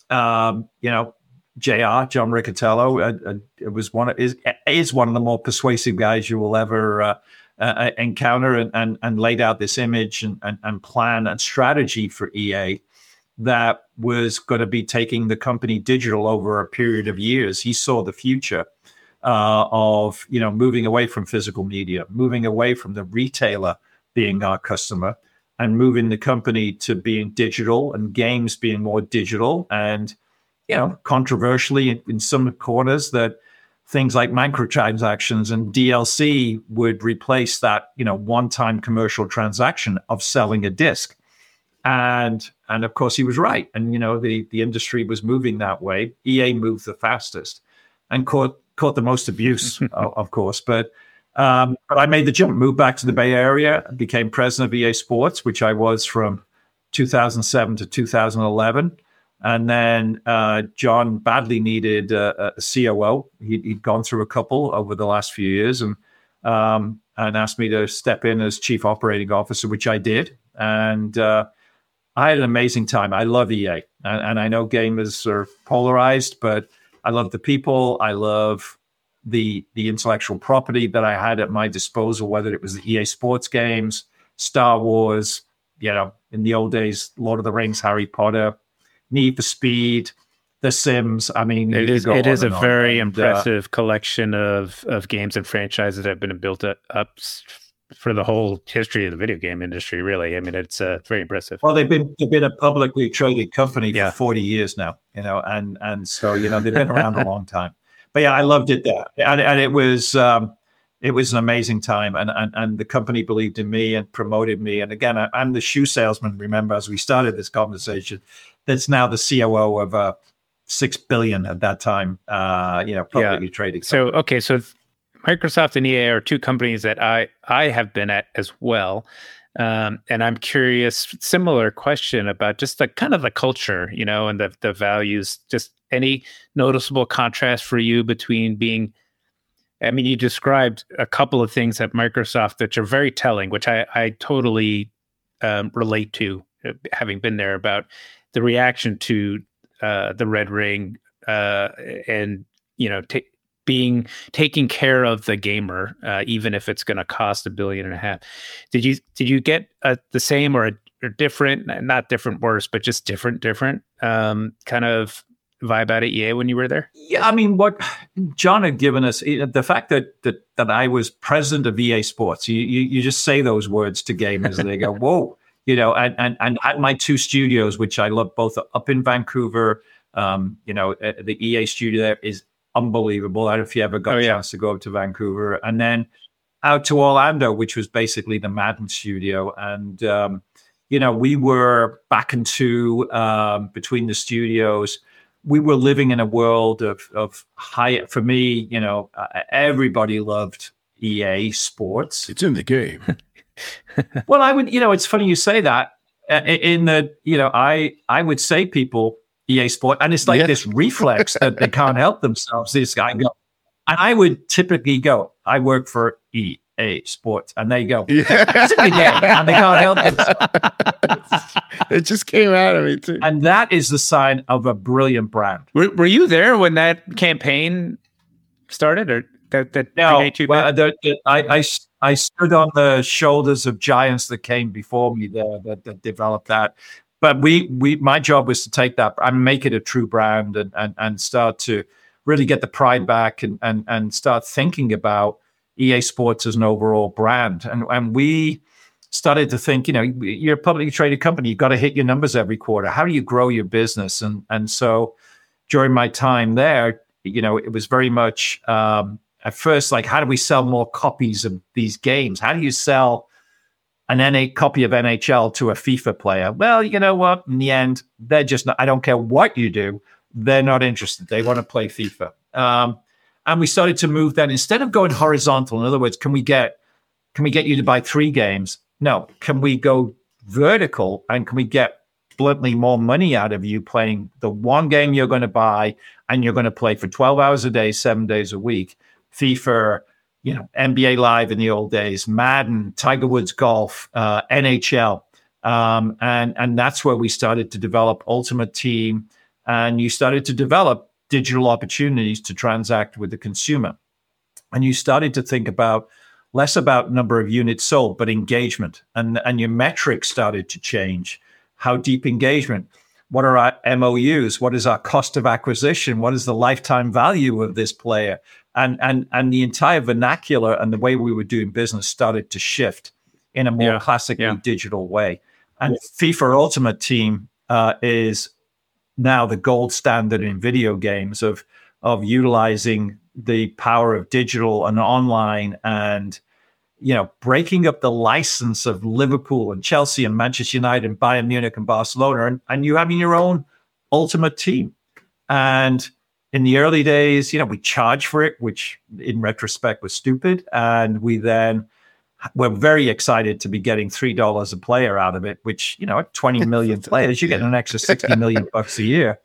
um, you know. J R, John Riccitiello, uh, uh, it was one of, is is one of the more persuasive guys you will ever uh, uh, encounter, and, and and laid out this image and, and and plan and strategy for E A that was going to be taking the company digital over a period of years. He saw the future uh, of you know moving away from physical media, moving away from the retailer being our customer, and moving the company to being digital and games being more digital. And, you know, controversially in, in some corners that things like microtransactions and D L C would replace that, you know, one-time commercial transaction of selling a disc. And, and of course he was right. And, you know, the, the industry was moving that way. E A moved the fastest and caught, caught the most abuse, of, of course. But, um, but I made the jump, moved back to the Bay Area, became president of E A Sports, which I was from two thousand seven to two thousand eleven. And then uh, John badly needed uh, a C O O. He'd, he'd gone through a couple over the last few years and um, and asked me to step in as chief operating officer, which I did. And uh, I had an amazing time. I love E A. And, and I know gamers are polarized, but I love the people. I love the the intellectual property that I had at my disposal, whether it was the E A Sports games, Star Wars, you know, in the old days, Lord of the Rings, Harry Potter, Need for Speed, The Sims. I mean, it is it is a on. very and, impressive uh, collection of of games and franchises that have been built up, up for the whole history of the video game industry. Really, I mean, it's uh, very impressive. Well, they've been they've been a publicly traded company for yeah. forty years now, you know, and and so you know they've been around a long time. But yeah, I loved it there, and and it was. Um, It was an amazing time, and, and and the company believed in me and promoted me. And again, I, I'm the shoe salesman, remember, as we started this conversation, that's now the C O O of uh, six billion at that time, uh, you know, publicly yeah. traded company. So, okay, so Microsoft and E A are two companies that I, I have been at as well. Um, and I'm curious, similar question about just the kind of the culture, you know, and the, the values, just any noticeable contrast for you between being, I mean, you described a couple of things at Microsoft that are very telling, which I, I totally um, relate to, uh, having been there, about the reaction to uh, the Red Ring uh, and, you know, t- being taking care of the gamer, uh, even if it's going to cost a billion and a half. Did you did you get a, the same or a or different, not different, worse, but just different, different um, kind of vibe out at E A when you were there? Yeah, I mean, what John had given us, the fact that that, that I was president of E A Sports, you, you you just say those words to gamers and they go, whoa, you know, and, and, and at my two studios, which I love both up in Vancouver, um, you know, the E A studio there is unbelievable. I don't know if you ever got oh, a yeah. chance to go up to Vancouver. And then out to Orlando, which was basically the Madden studio. And, um, you know, we were back into um, between the studios. We were living in a world of, of high, for me, you know, uh, everybody loved E A Sports. It's in the game. Well, I would, you know, it's funny you say that. Uh, in the, you know, I I would say people E A Sport, and it's like Yeah. this reflex that they can't help themselves. This guy go, and I would typically go, I work for E A Sports, and they go, it's in the game, and they can't help themselves. It just came out of me too. And that is the sign of a brilliant brand. Were, were you there when that campaign started, or that that No, predated you well, back? the, the, I, I I stood on the shoulders of giants that came before me there that, that developed that. But we we my job was to take that and make it a true brand and and, and start to really get the pride back and, and and start thinking about E A Sports as an overall brand. And and we started to think, you know, you're a publicly traded company, you've got to hit your numbers every quarter. How do you grow your business? And and so during my time there, you know, it was very much um, at first like, how do we sell more copies of these games? How do you sell an N A copy of N H L to a FIFA player? Well, you know what? In the end, they're just not, I don't care what you do, they're not interested. They want to play FIFA. Um, and we started to move then, instead of going horizontal, in other words, can we get can we get you to buy three games? No. Can we go vertical, and can we get bluntly more money out of you playing the one game you're going to buy and you're going to play for twelve hours a day, seven days a week? FIFA, you know, N B A Live in the old days, Madden, Tiger Woods Golf, uh, N H L. Um, and, and that's where we started to develop Ultimate Team. And you started to develop digital opportunities to transact with the consumer. And you started to think about less about number of units sold, but engagement. And, and your metrics started to change. How deep engagement? What are our M O Us? What is our cost of acquisition? What is the lifetime value of this player? And, and, and the entire vernacular and the way we were doing business started to shift. in a more Yeah, classically yeah. digital way. And FIFA Ultimate Team uh, is now the gold standard in video games of of utilizing the power of digital and online, and you know, breaking up the license of Liverpool and Chelsea and Manchester United and Bayern Munich and Barcelona, and, and you having your own ultimate team. And in the early days, you know, we charged for it, which in retrospect was stupid. And we then were very excited to be getting three dollars a player out of it, which, you know, at twenty million players, you get an extra sixty million bucks a year.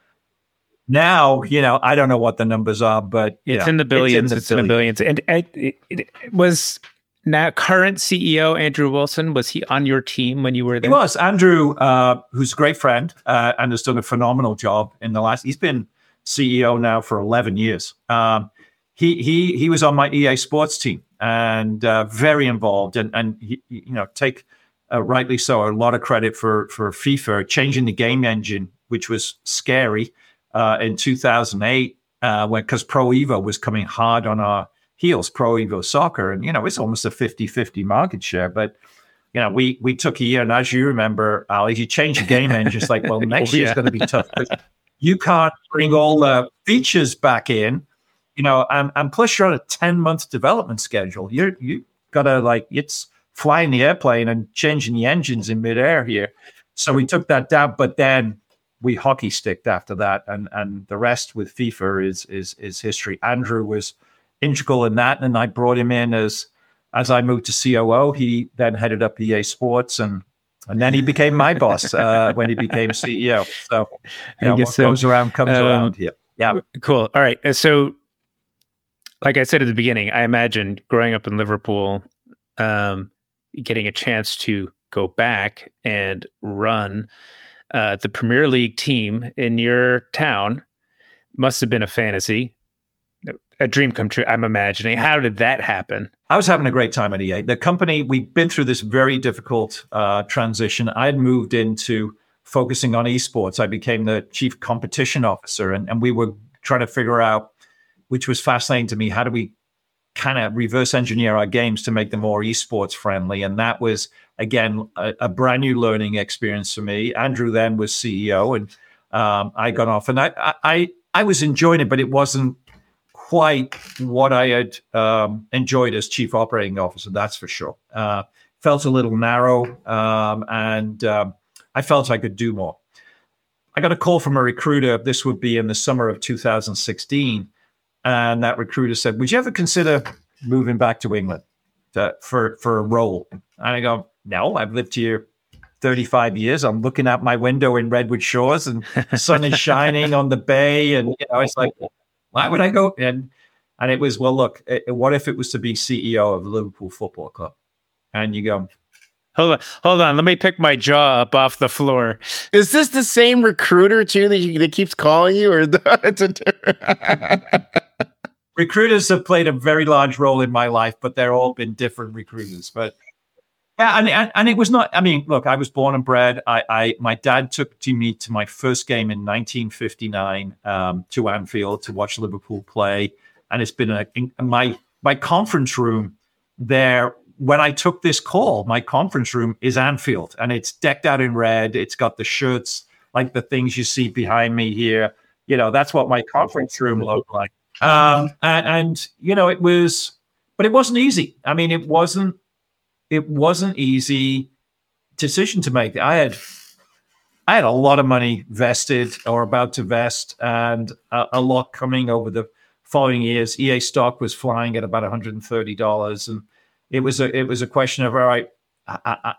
Now, you know, I don't know what the numbers are, but you It's know, in the billions. It's It's in the billions. And it, it, it was now current C E O Andrew Wilson. Was he on your team when you were there? He was. Andrew, uh, who's a great friend uh, and has done a phenomenal job in the last. He's been C E O now for eleven years. Um, he he he was on my E A Sports team and uh, very involved, and and he, you know, take uh, rightly so a lot of credit for for FIFA changing the game engine, which was scary uh, in two thousand eight uh, when because Pro Evo was coming hard on our heels, Pro Evo Soccer, and you know, it's almost a fifty-fifty market share, but. You know, we we took a year, and as you remember, Ali, you change the game engine. It's like, well, next Oh, yeah. year's going to be tough. You can't bring all the features back in, you know, and, and plus you're on a ten month development schedule. You're you gotta like it's flying the airplane and changing the engines in midair here. So we took that down, but then we hockey sticked after that, and and the rest with FIFA is is is history. Andrew was integral in that, and I brought him in as. As I moved to C O O, he then headed up E A Sports, and and then he became my boss uh, when he became C E O. So, you know, I guess what so. goes around comes Um, around here. Yeah. Cool. All right. Uh, So, like I said at the beginning, I imagine growing up in Liverpool, um, getting a chance to go back and run uh, the Premier League team in your town must have been a fantasy, a dream come true, I'm imagining. How did that happen? I was having a great time at E A. The company, we've been through this very difficult uh, transition. I had moved into focusing on esports. I became the chief competition officer, and, and we were trying to figure out, which was fascinating to me, how do we kind of reverse engineer our games to make them more esports friendly? And that was, again, a, a brand new learning experience for me. Andrew then was C E O, and um, I got off, and I, I, I was enjoying it, but it wasn't quite what I had um, enjoyed as chief operating officer, that's for sure. Uh, felt a little narrow, um, and um, I felt I could do more. I got a call from a recruiter. This would be in the summer of two thousand sixteen. And that recruiter said, would you ever consider moving back to England to, for, for a role? And I go, no, I've lived here thirty-five years. I'm looking out my window in Redwood Shores and the sun is shining on the bay. And, you know, it's like, why would I go? And and it was, well, look, it, what if it was to be C E O of the Liverpool Football Club? And you go, Hold on, hold on. Let me pick my jaw up off the floor. Is this the same recruiter too that, you, that keeps calling you, or the, it's a different? recruiters have played a very large role in my life, but they're all been different recruiters. But yeah, and and, and it was not. I mean, look, I was born and bred. I, I my dad took to me to my first game in nineteen fifty-nine um, to Anfield to watch Liverpool play, and it's been a in, my my conference room there. When I took this call, my conference room is Anfield, and it's decked out in red. It's got the shirts like the things you see behind me here. You know, that's what my conference room looked like. Um, and, and, you know, it was, but it wasn't easy. I mean, it wasn't, it wasn't easy decision to make. I had, I had a lot of money vested or about to vest, and a, a lot coming over the following years. E A stock was flying at about one hundred thirty dollars, and it was a, it was a question of, all right, I, I, I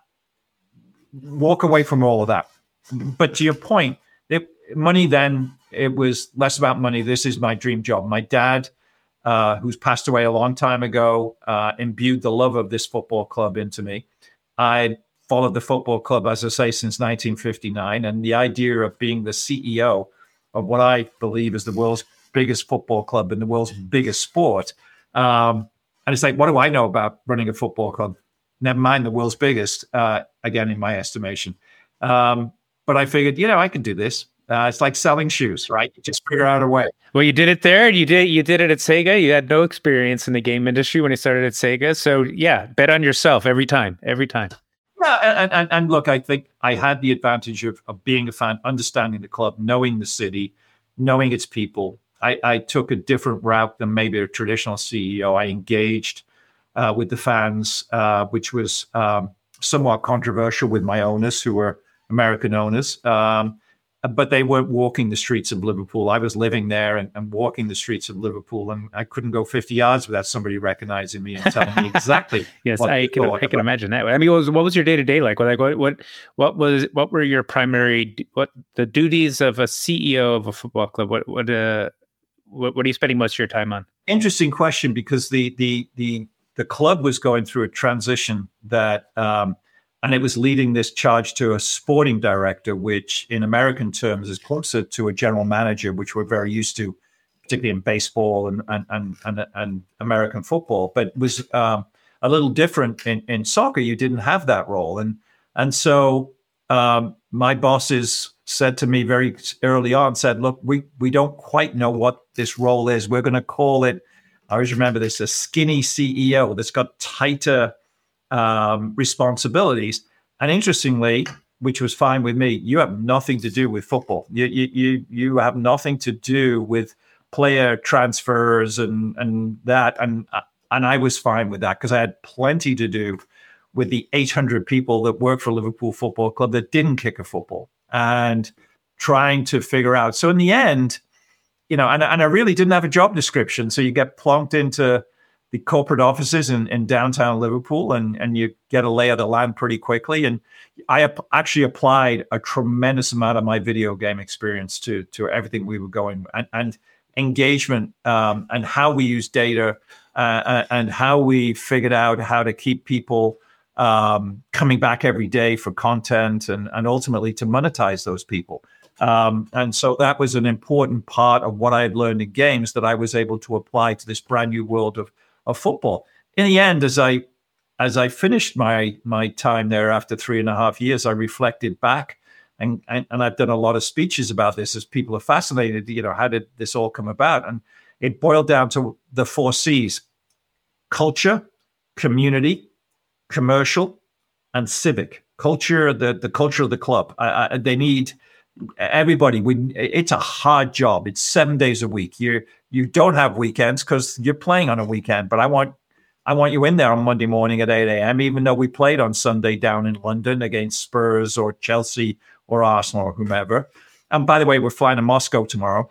walk away from all of that. But to your point, it, money then, it was less about money. This is my dream job. My dad, uh, who's passed away a long time ago, uh, imbued the love of this football club into me. I followed the football club, as I say, since nineteen fifty-nine. And the idea of being the C E O of what I believe is the world's biggest football club and the world's biggest sport. Um, and it's like, what do I know about running a football club? Never mind the world's biggest, uh, again, in my estimation. Um, but I figured, you know, I can do this. Uh, it's like selling shoes, right? You just figure out a way. Well, you did it there. You did you did it at Sega. You had no experience in the game industry when you started at Sega. So yeah, bet on yourself every time, every time. Yeah, and, and, and look, I think I had the advantage of, of being a fan, understanding the club, knowing the city, knowing its people. I, I took a different route than maybe a traditional C E O. I engaged uh, with the fans, uh, which was um, somewhat controversial with my owners, who were American owners. Um, but they weren't walking the streets of Liverpool. I was living there and, and walking the streets of Liverpool, and I couldn't go fifty yards without somebody recognizing me and telling me exactly. Yes, what I can. I can about. imagine that. I mean, what was, what was your day to day like? Like, what, what, what was, what were your primary, what the duties of a C E O of a football club? What, what, uh, what, what are you spending most of your time on? Interesting question, because the the the the club was going through a transition that. Um, And it was leading this charge to a sporting director, which in American terms is closer to a general manager, which we're very used to, particularly in baseball and and and, and, and American football. But it was um, a little different in, in soccer. You didn't have that role. And and so um, my bosses said to me very early on, said, look, we, we don't quite know what this role is. We're going to call it, I always remember this, a skinny C E O that's got tighter um, responsibilities. And interestingly, which was fine with me, you have nothing to do with football. You you you, you have nothing to do with player transfers and and that. And and I was fine with that, because I had plenty to do with the eight hundred people that work for Liverpool Football Club that didn't kick a football, and trying to figure out. So in the end, you know, and, and I really didn't have a job description. So you get plonked into the corporate offices in, in downtown Liverpool, and, and you get a lay of the land pretty quickly. And I ap- actually applied a tremendous amount of my video game experience to to everything we were going, and, and engagement, um, and how we use data, uh, and how we figured out how to keep people um, coming back every day for content, and, and ultimately to monetize those people. Um, and so that was an important part of what I had learned in games that I was able to apply to this brand new world of of football. In the end, as I as I finished my my time there after three and a half years, I reflected back, and, and and I've done a lot of speeches about this, as people are fascinated. You know, how did this all come about? And it boiled down to the four C's: culture, community, commercial, and civic. Culture, the the culture of the club. I, I, they need everybody. We, it's a hard job. It's seven days a week. You you don't have weekends because you're playing on a weekend. But I want I want you in there on Monday morning at eight a.m., even though we played on Sunday down in London against Spurs or Chelsea or Arsenal or whomever. And by the way, we're flying to Moscow tomorrow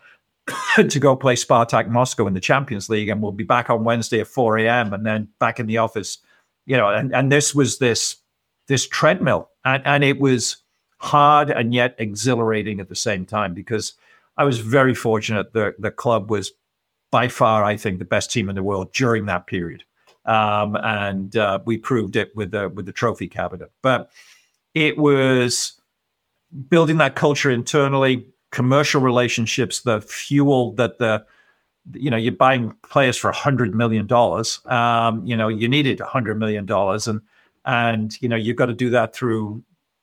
to go play Spartak Moscow in the Champions League, and we'll be back on Wednesday at four a.m. and then back in the office. You know, and, and this was this this treadmill, and, and it was hard and yet exhilarating at the same time, because I was very fortunate. The the club was by far, I think, the best team in the world during that period, um, and uh, we proved it with the with the trophy cabinet. But it was building that culture internally, commercial relationships, the fuel that the you know you're buying players for a hundred million dollars. Um, you know you needed a hundred million dollars, and and you know you've got to do that through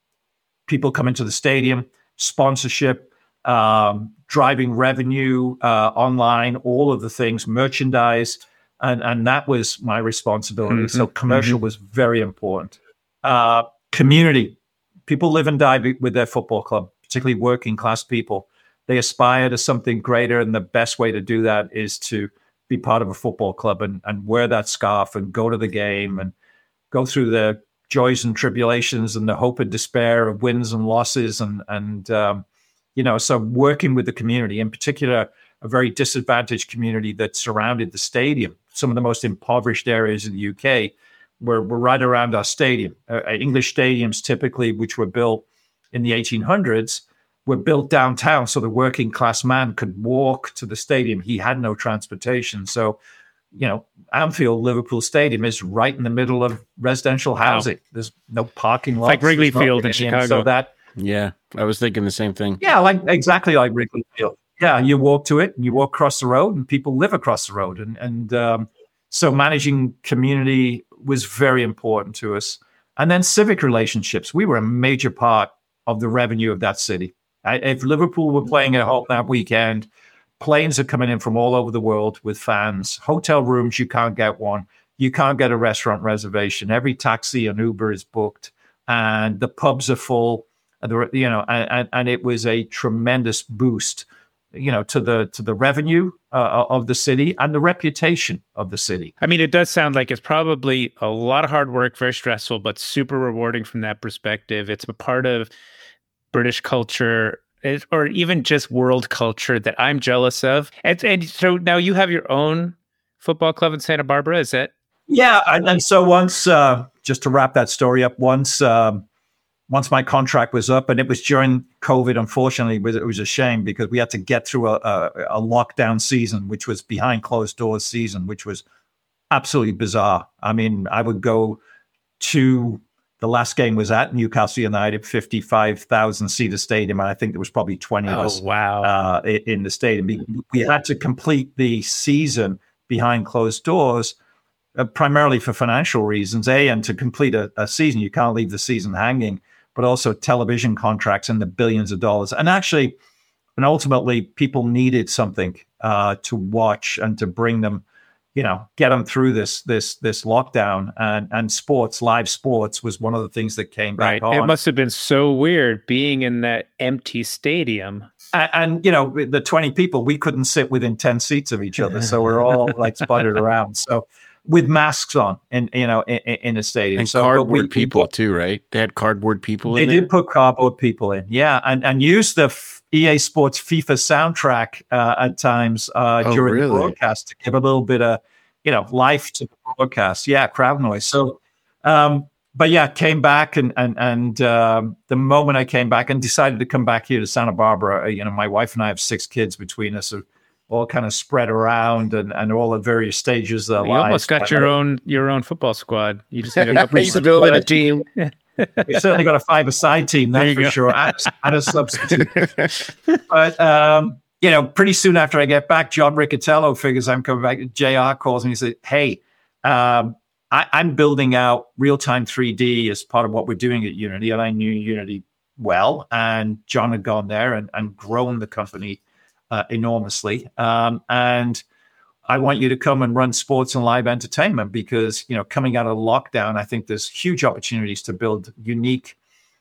people coming to the stadium, sponsorship, um, driving revenue uh, online, all of the things, merchandise, and and that was my responsibility. Mm-hmm. So commercial mm-hmm. was very important. Uh, community, people live and die be- with their football club, particularly working class people. They aspire to something greater, and the best way to do that is to be part of a football club and, and wear that scarf and go to the game and go through the joys and tribulations and the hope and despair of wins and losses. And, and um, you know, so working with the community, in particular, a very disadvantaged community that surrounded the stadium. Some of the most impoverished areas in the U K were, were right around our stadium. Uh, English stadiums, typically, which were built in the eighteen hundreds, were built downtown so the working class man could walk to the stadium. He had no transportation. So, you know, Anfield, Liverpool Stadium is right in the middle of residential housing. Wow. There's no parking lots. Like Wrigley Field in Chicago. So that, yeah, I was thinking the same thing. Yeah, like exactly like Wrigley Field. Yeah, you walk to it and you walk across the road and people live across the road. And, and um, so managing community was very important to us. And then civic relationships. We were a major part of the revenue of that city. I, if Liverpool were playing at home that weekend, planes are coming in from all over the world with fans. Hotel rooms, you can't get one. You can't get a restaurant reservation. Every taxi and Uber is booked, and the pubs are full. You know, and, and it was a tremendous boost, you know, to the to the revenue uh, of the city and the reputation of the city. I mean, it does sound like it's probably a lot of hard work, very stressful, but super rewarding from that perspective. It's a part of British culture, or even just world culture, that I'm jealous of. And, and so now you have your own football club in Santa Barbara, is it? Yeah, and, and so once, uh, just to wrap that story up, once um, once my contract was up, and it was during COVID, unfortunately, it was, it was a shame because we had to get through a, a, a lockdown season, which was behind closed doors season, which was absolutely bizarre. I mean, I would go to, the last game was at Newcastle United, fifty-five thousand seater stadium, and I think there was probably twenty oh, of us wow. uh, in the stadium. We had to complete the season behind closed doors, Uh, primarily for financial reasons, A, and to complete a, a season, you can't leave the season hanging, but also television contracts in the billions of dollars. And actually, and ultimately, people needed something uh, to watch and to bring them, you know, get them through this this this lockdown. And and sports, live sports, was one of the things that came back Right. on. It must have been so weird being in that empty stadium. And, and, you know, the twenty people, we couldn't sit within ten seats of each other. So we're all like sputtered around. So with masks on, and you know, in, in a stadium. And so cardboard we, people we, too, right? They had cardboard people They in did there? put cardboard people in, yeah, and and use the F- E A Sports FIFA soundtrack uh, at times uh, Oh, during really? the broadcast to give a little bit of, you know, life to the broadcast. Yeah, crowd noise. So, um, but yeah, came back, and and and um, the moment I came back and decided to come back here to Santa Barbara, you know, my wife and I have six kids between us, so all kind of spread around and, and all at various stages of their You lives. almost got your own your own football squad. You just need a couple He's building a team. We certainly got a five-a-side team, that's for go. sure, and, and a substitute. But, um, you know, pretty soon after I get back, John Riccatello figures I'm coming back. J R calls me and he said, hey, um, I, I'm building out real-time three D as part of what we're doing at Unity, and I knew Unity well, and John had gone there and, and grown the company uh, enormously. Um, and I want you to come and run sports and live entertainment because, you know, coming out of lockdown, I think there's huge opportunities to build unique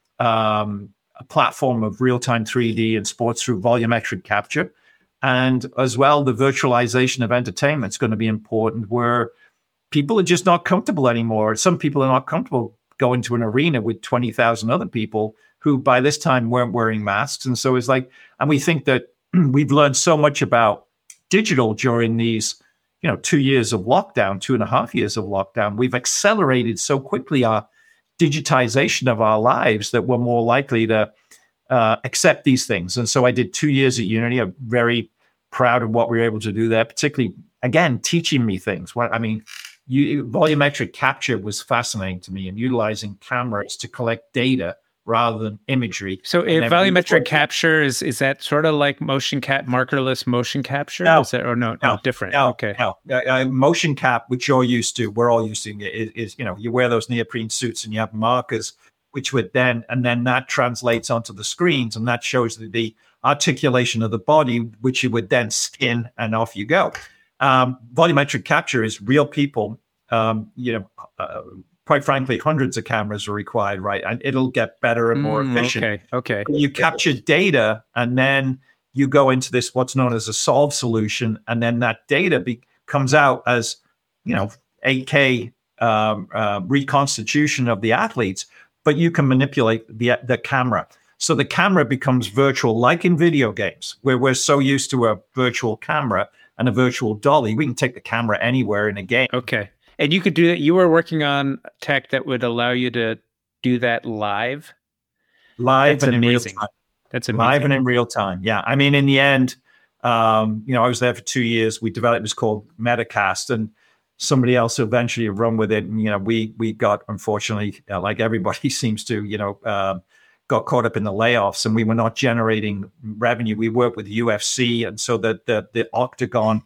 um, a platform of real-time three D and sports through volumetric capture. And as well, the virtualization of entertainment is going to be important where people are just not comfortable anymore. Some people are not comfortable going to an arena with twenty thousand other people who by this time weren't wearing masks. And so it's like, and we think that we've learned so much about digital during these, you know, two years of lockdown, two and a half years of lockdown. We've accelerated so quickly our digitization of our lives that we're more likely to uh, accept these things. And so I did two years at Unity. I'm very proud of what we were able to do there, particularly, again, teaching me things. What I mean, you, volumetric capture was fascinating to me, and utilizing cameras to collect data rather than imagery. So And if then volumetric report- capture is is that sort of like motion cap markerless motion capture? No. Is that, or no, no, different. No, okay. no. Uh, uh, motion cap, which you're used to, we're all used to, is, is, you know, you wear those neoprene suits and you have markers, which would then, and then that translates onto the screens, and that shows the, the articulation of the body, which you would then skin, and off you go. Um, volumetric capture is real people, um, you know, uh, quite frankly, hundreds of cameras are required, right? And it'll get better and more Mm, efficient. okay, okay. You capture data, and then you go into this what's known as a solve solution, and then that data be, comes out as, you know, eight K um, uh, reconstitution of the athletes, but you can manipulate the the camera. So the camera becomes virtual, like in video games, where we're so used to a virtual camera and a virtual dolly. We can take the camera anywhere in a game. Okay. And you could do that. You were working on tech that would allow you to do that live. Live That's and in real amazing. time. That's amazing. Live and in real time. Yeah. I mean, in the end, um, you know, I was there for two years. We developed, it was called Metacast, and somebody else eventually run with it. And, you know, we, we got, unfortunately, uh, like everybody seems to, you know, um, got caught up in the layoffs, and we were not generating revenue. We worked with U F C. And so that the, the Octagon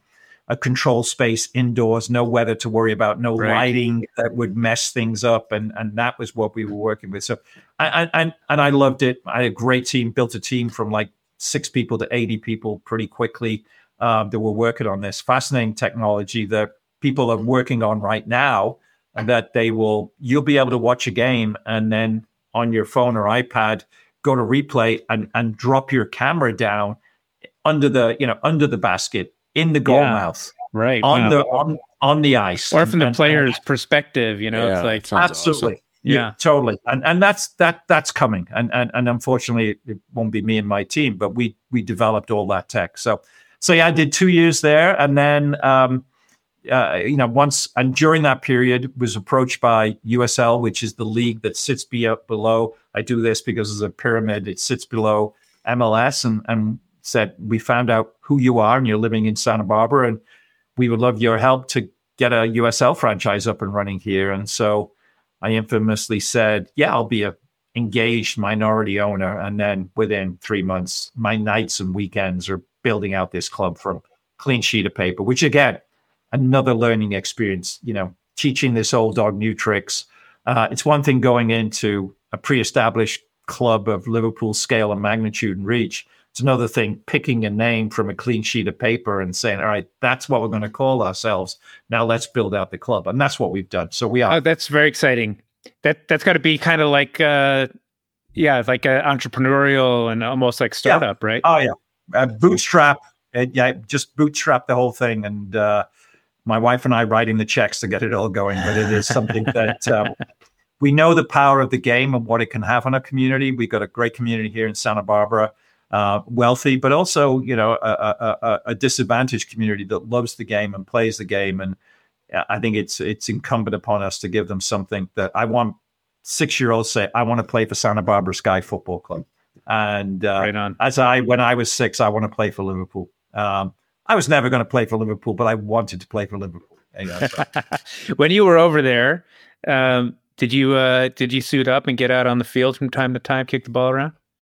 a control space indoors, no weather to worry about, no Right. lighting that would mess things up. And, and that was what we were working with. So I, I, and I loved it. I had a great team, built a team from like six people to eighty people pretty quickly um, that were working on this fascinating technology that people are working on right now, and that they will, you'll be able to watch a game and then on your phone or iPad, go to replay and, and drop your camera down under the, you know, under the basket, in the goal Yeah. mouth, Right. on wow. the on, on the ice, or from the And- player's perspective, you know, Yeah, it's like, it sounds absolutely, awesome. Yeah. totally, and and that's that that's coming, and and and unfortunately, it won't be me and my team, but we we developed all that tech. So so yeah, I did two years there, and then um, uh, you know, once and during that period, was approached by U S L, which is the league that sits be up below. I do this because it's a pyramid; it sits below M L S, and and said, we found out who you are and you're living in Santa Barbara, and we would love your help to get a U S L franchise up and running here. And so I infamously said, yeah, I'll be a engaged minority owner. And then within three months, my nights and weekends are building out this club from clean sheet of paper, which again, another learning experience, you know, teaching this old dog new tricks. Uh, it's one thing going into a pre-established club of Liverpool scale and magnitude and reach. It's another thing picking a name from a clean sheet of paper and saying, all right, that's what we're going to call ourselves. Now let's build out the club. And that's what we've done. So we are. oh, that's very exciting. That, that's got to be kind of like, uh, yeah, like a entrepreneurial and almost like startup, right? Oh, yeah. Uh, bootstrap. Uh, yeah, just bootstrap the whole thing. And uh, my wife and I writing the checks to get it all going. But it is something that um, we know the power of the game and what it can have on a community. We've got a great community here in Santa Barbara. Uh, wealthy, but also, you know, a, a, a, a disadvantaged community that loves the game and plays the game. And I think it's it's incumbent upon us to give them something that I want six-year-olds say, I want to play for Santa Barbara Sky Football Club. And uh, Right on. as I, when I was six, I want to play for Liverpool. Um, I was never going to play for Liverpool, but I wanted to play for Liverpool. You know, so. When you were over there, um, did you uh, did you suit up and get out on the field from time to time, kick the ball around?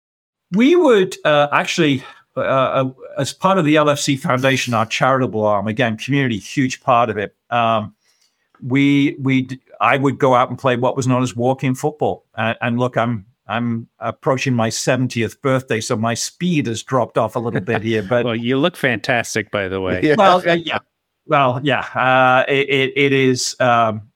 We would uh, actually, uh, uh, as part of the L F C Foundation, our charitable arm, again, community, huge part of it. Um, we we I would go out and play what was known as walking football. And, and look, I'm I'm approaching my seventieth birthday, so my speed has dropped off a little bit here. But Well, you look fantastic, by the way. Yeah. well, uh, yeah, well, yeah, uh, it, it it is. Um,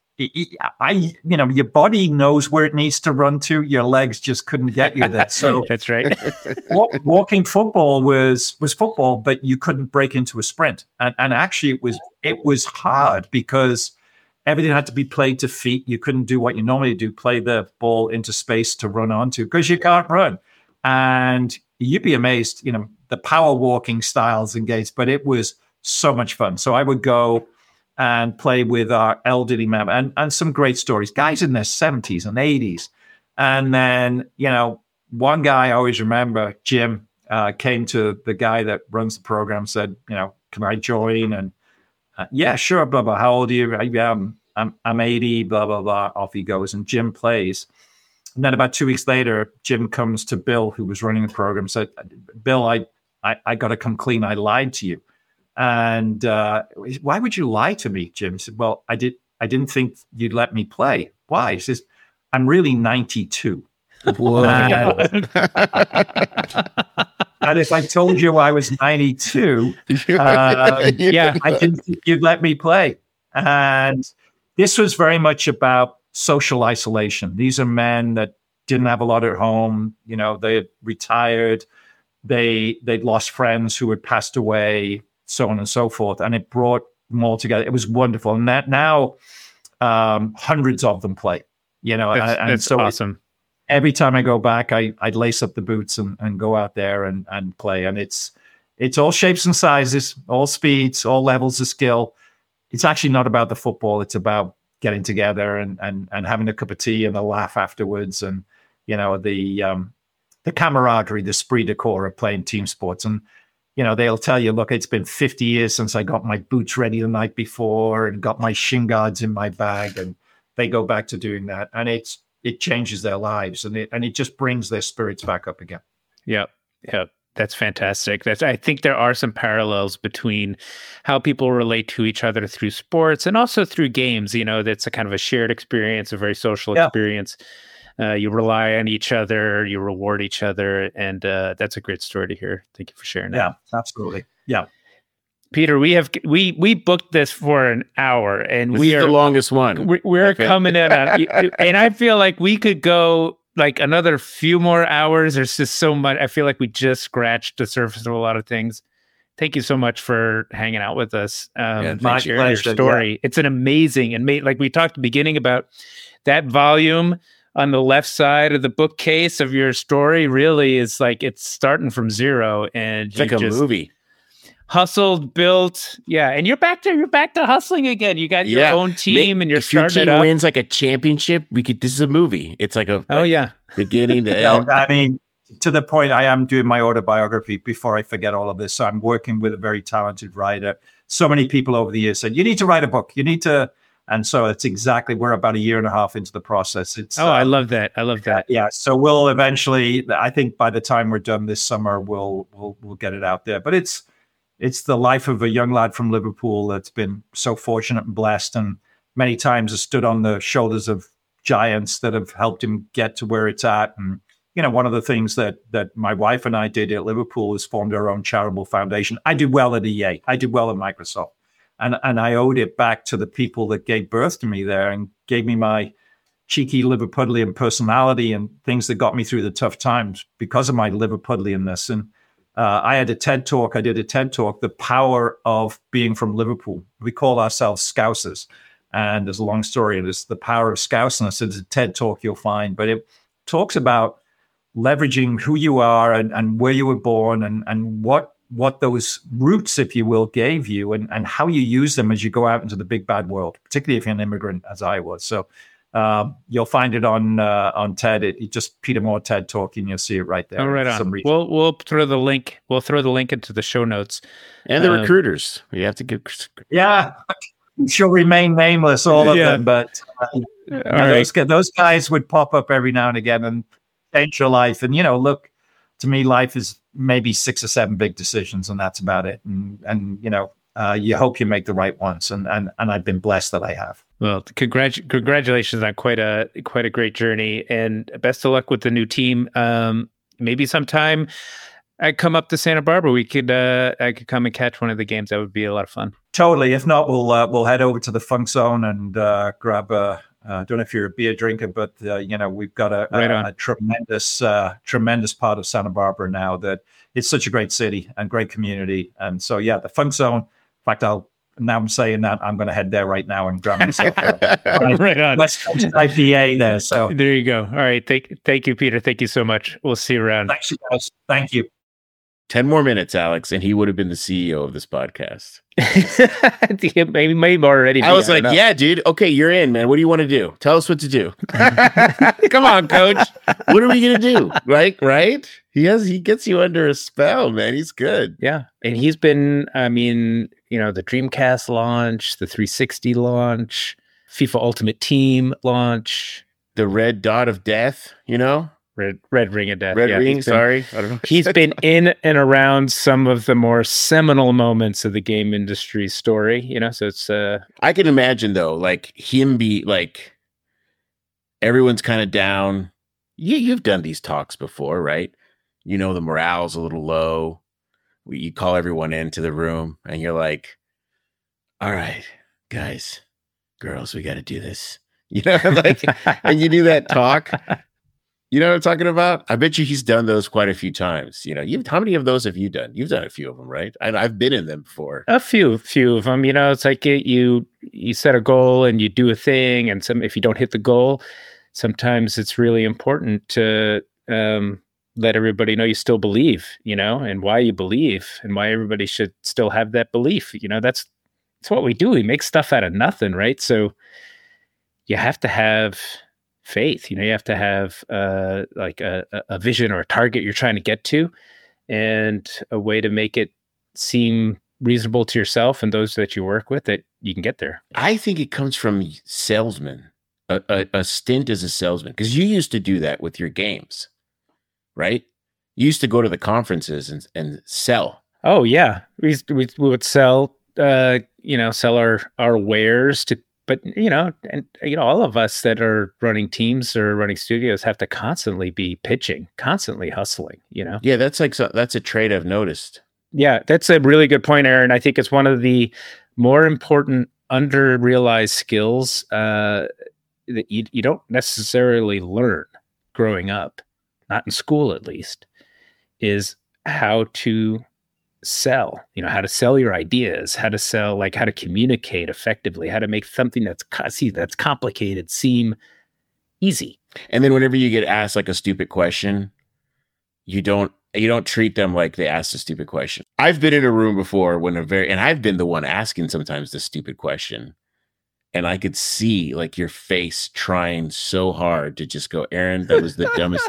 I, you know, your body knows where it needs to run to. Your legs just couldn't get you there. So That's right. walk, walking football was was football, but you couldn't break into a sprint. And, and actually, it was it was hard because everything had to be played to feet. You couldn't do what you normally do, play the ball into space to run onto, because you can't run. And you'd be amazed, you know, the power walking styles engaged. But it was so much fun. So I would go and play with our elderly member, and, and some great stories, guys in their seventies and eighties. And then, you know, one guy I always remember, Jim, uh, came to the guy that runs the program, said, you know, can I join? And uh, yeah, sure, blah, blah. How old are you? Yeah, I'm, I'm, I'm eighty, blah, blah, blah. Off he goes. And Jim plays. And then about two weeks later, Jim comes to Bill, who was running the program, said, Bill, I, I, I got to come clean. I lied to you. And uh, why would you lie to me, Jim? He said, well, I did. I didn't think you'd let me play. Why? He says, I'm really ninety-two. And, and if I told you I was ninety-two, uh, yeah, I didn't think you'd let me play. And this was very much about social isolation. These are men that didn't have a lot at home. You know, they had retired. They, they'd lost friends who had passed away, so on and so forth. And it brought them all together. It was wonderful. And that now um, hundreds of them play, you know, That's, and, that's so awesome. every time I go back, I, I'd lace up the boots and, and go out there and, and play. And it's, it's all shapes and sizes, all speeds, all levels of skill. It's actually not about the football. It's about getting together and, and, and having a cup of tea and a laugh afterwards. And, you know, the, um, the camaraderie, the esprit de corps of playing team sports. And, you know, they'll tell you, look, it's been fifty years since I got my boots ready the night before and got my shin guards in my bag. And they go back to doing that. And it's, it changes their lives, and it, and it just brings their spirits back up again. Yep. Yep. That's fantastic. That's I think there are some parallels between how people relate to each other through sports and also through games. You know, that's a kind of a shared experience, a very social Yeah. experience. Uh, you rely on each other, you reward each other, and uh, that's a great story to hear. Thank you for sharing that. Yeah, absolutely. Yeah. Peter, we have we we booked this for an hour, and This we is are the longest one. we're, we're Okay. coming in on, and I feel like we could go like another few more hours. There's just so much. I feel like we just scratched the surface of a lot of things. Thank you so much for hanging out with us. Um, Yeah, and my sharing your pleasure, story. It's an amazing and ma- like we talked at the beginning about that volume on the left side of the bookcase of your story. Really, is like it's starting from zero, and It's like you a just movie. hustled, built, yeah, and you're back to you're back to hustling again. You got your Yeah. own team, Ma- and you're if your starting team it up. wins like a championship, we could. This is a movie. It's like a Oh yeah. beginning to No, end. I mean, to the point, I am doing my autobiography before I forget all of this. So I'm working with a very talented writer. So many people over the years said, you need to write a book. You need to. And so it's exactly, we're about a year and a half into the process. It's Oh, I um, love that. I love that. yeah. So we'll eventually, I think by the time we're done this summer, we'll, we'll, we'll get it out there. But it's, it's the life of a young lad from Liverpool that's been so fortunate and blessed, and many times has stood on the shoulders of giants that have helped him get to where it's at. And, you know, one of the things that that my wife and I did at Liverpool is formed our own charitable foundation. I did well at E A. I did well at Microsoft. And and I owed it back to the people that gave birth to me there and gave me my cheeky Liverpudlian personality and things that got me through the tough times because of my Liverpudlianness. And uh, I had a TED talk. I did a TED talk, The Power of Being from Liverpool. We call ourselves Scousers. And there's a long story. And it's the power of Scouseness. It's a TED talk you'll find. But it talks about leveraging who you are and, and where you were born and, and what what those roots, if you will, gave you and, and how you use them as you go out into the big bad world, particularly if you're an immigrant, as I was. So um, you'll find it on uh, on TED. It, it just Peter Moore TED Talk, and you'll see it right there. Oh, right for on. some reason. We'll we'll throw the link. We'll throw the link into the show notes. And the Um, recruiters. We have to give. Yeah, she'll remain nameless, all of Yeah. them. But uh, All yeah, right. those, gu- those guys would pop up every now and again and change your life. And, you know, look, to me, life is maybe six or seven big decisions, and that's about it. And, and you know, uh, you hope you make the right ones. And, and, and I've been blessed that I have. Well, congrat- congratulations on quite a quite a great journey, and best of luck with the new team. Um, maybe sometime I come up to Santa Barbara. We could uh, I could come and catch one of the games. That would be a lot of fun. Totally. If not, we'll uh, we'll head over to the Funk Zone and uh, grab a. I uh, don't know if you're a beer drinker, but uh, you know we've got a, Right a, on. a tremendous uh, tremendous part of Santa Barbara now that it's such a great city and great community. And so yeah, the Funk Zone. In fact, I'll now I'm saying that I'm going to head there right now and grab myself a Right on. West Coast I P A there. So There you go. All right. Thank thank you, Peter. Thank you so much. We'll see you around. thanks, you guys. Thank you. ten more minutes, Alex, and he would have been the C E O of this podcast. maybe maybe already. I be, was don't like, know. yeah, dude. Okay, you're in, man. What do you want to do? Tell us what to do. Come on, coach. What are we going to do? Right? Right? He has, he gets you under a spell, man. He's good. Yeah. And he's been, I mean, you know, the Dreamcast launch, the three sixty launch, FIFA Ultimate Team launch, The red dot of death, you know? Red Red Ring of Death. Red yeah, ring, he's been- sorry. I don't know. He's been in and around some of the more seminal moments of the game industry story, you know, so it's uh I can imagine though, like him be like everyone's kind of down. You you've done these talks before, right? You know the morale's a little low. We, you call everyone into the room and you're like, "All right, guys, girls, we got to do this." You know, like, and you do that talk. You know what I'm talking about? I bet you he's done those quite a few times. You know, you how many of those have you done? You've done a few of them, right? And I've been in them before. a few few of them, you know, it's like it, you you set a goal and you do a thing, and some if you don't hit the goal, sometimes it's really important to um let everybody know you still believe, you know, and why you believe and why everybody should still have that belief. You know, that's that's what we do. We make stuff out of nothing, right? So you have to have faith. You know, you have to have uh, like a, a vision or a target you're trying to get to, and a way to make it seem reasonable to yourself and those that you work with that you can get there. I think it comes from salesman, a, a, a stint as a salesman, because you used to do that with your games, right? You used to go to the conferences and, and sell. Oh yeah, we we, we would sell, uh, you know, sell our our wares to. But you know, and you know, all of us that are running teams or running studios have to constantly be pitching, constantly hustling. You know. Yeah, that's like so, that's a trait I've noticed. Yeah, that's a really good point, Aaron. I think it's one of the more important under-realized skills uh, that you you don't necessarily learn growing up, not in school at least, is how to sell, you know, how to sell your ideas, how to sell, like how to communicate effectively, how to make something that's see that's complicated seem easy. And then whenever you get asked like a stupid question, you don't you don't treat them like they asked a stupid question. I've been in a room before when a very and I've been the one asking sometimes the stupid question, and I could see like your face trying so hard to just go, Aaron, that was the dumbest.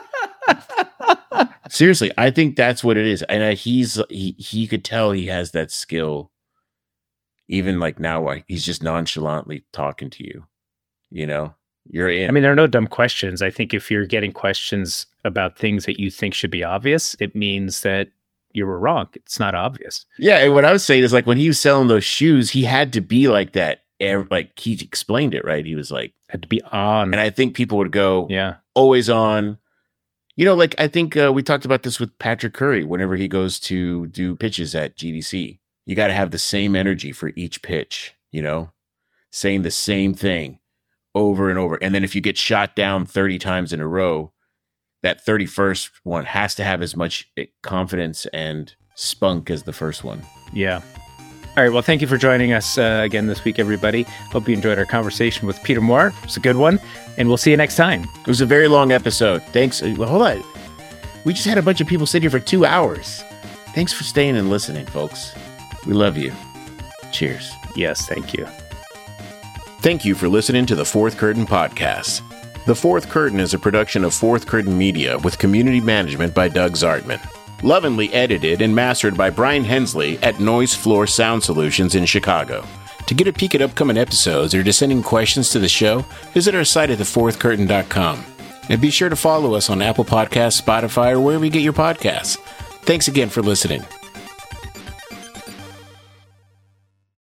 Seriously, I think that's what it is, and uh, he's he he could tell he has that skill. Even like now, like he's just nonchalantly talking to you. You know, you're in. I mean, there are no dumb questions. I think if you're getting questions about things that you think should be obvious, it means that you were wrong. It's not obvious. Yeah, and what I was saying is like when he was selling those shoes, he had to be like that. Like he explained it right. He was like Had to be on, and I think people would go, yeah, always on. You know, like I think uh, we talked about this with Patrick Curry. Whenever he goes to do pitches at G D C, you got to have the same energy for each pitch, you know, saying the same thing over and over. And then if you get shot down thirty times in a row, that thirty-first one has to have as much confidence and spunk as the first one. Yeah. All right. Well, thank you for joining us uh, again this week, everybody. Hope you enjoyed our conversation with Peter Moore. It's a good one. And we'll see you next time. It was a very long episode. Thanks. Well, hold on. We just had a bunch of people sit here for two hours. Thanks for staying and listening, folks. We love you. Cheers. Yes. Thank you. Thank you for listening to the Fourth Curtain Podcast. The Fourth Curtain is a production of Fourth Curtain Media with community management by Doug Zartman. Lovingly edited and mastered by Brian Hensley at Noise Floor Sound Solutions in Chicago. To get a peek at upcoming episodes or to send in questions to the show, visit our site at the fourth curtain dot com. And be sure to follow us on Apple Podcasts, Spotify, or wherever you get your podcasts. Thanks again for listening.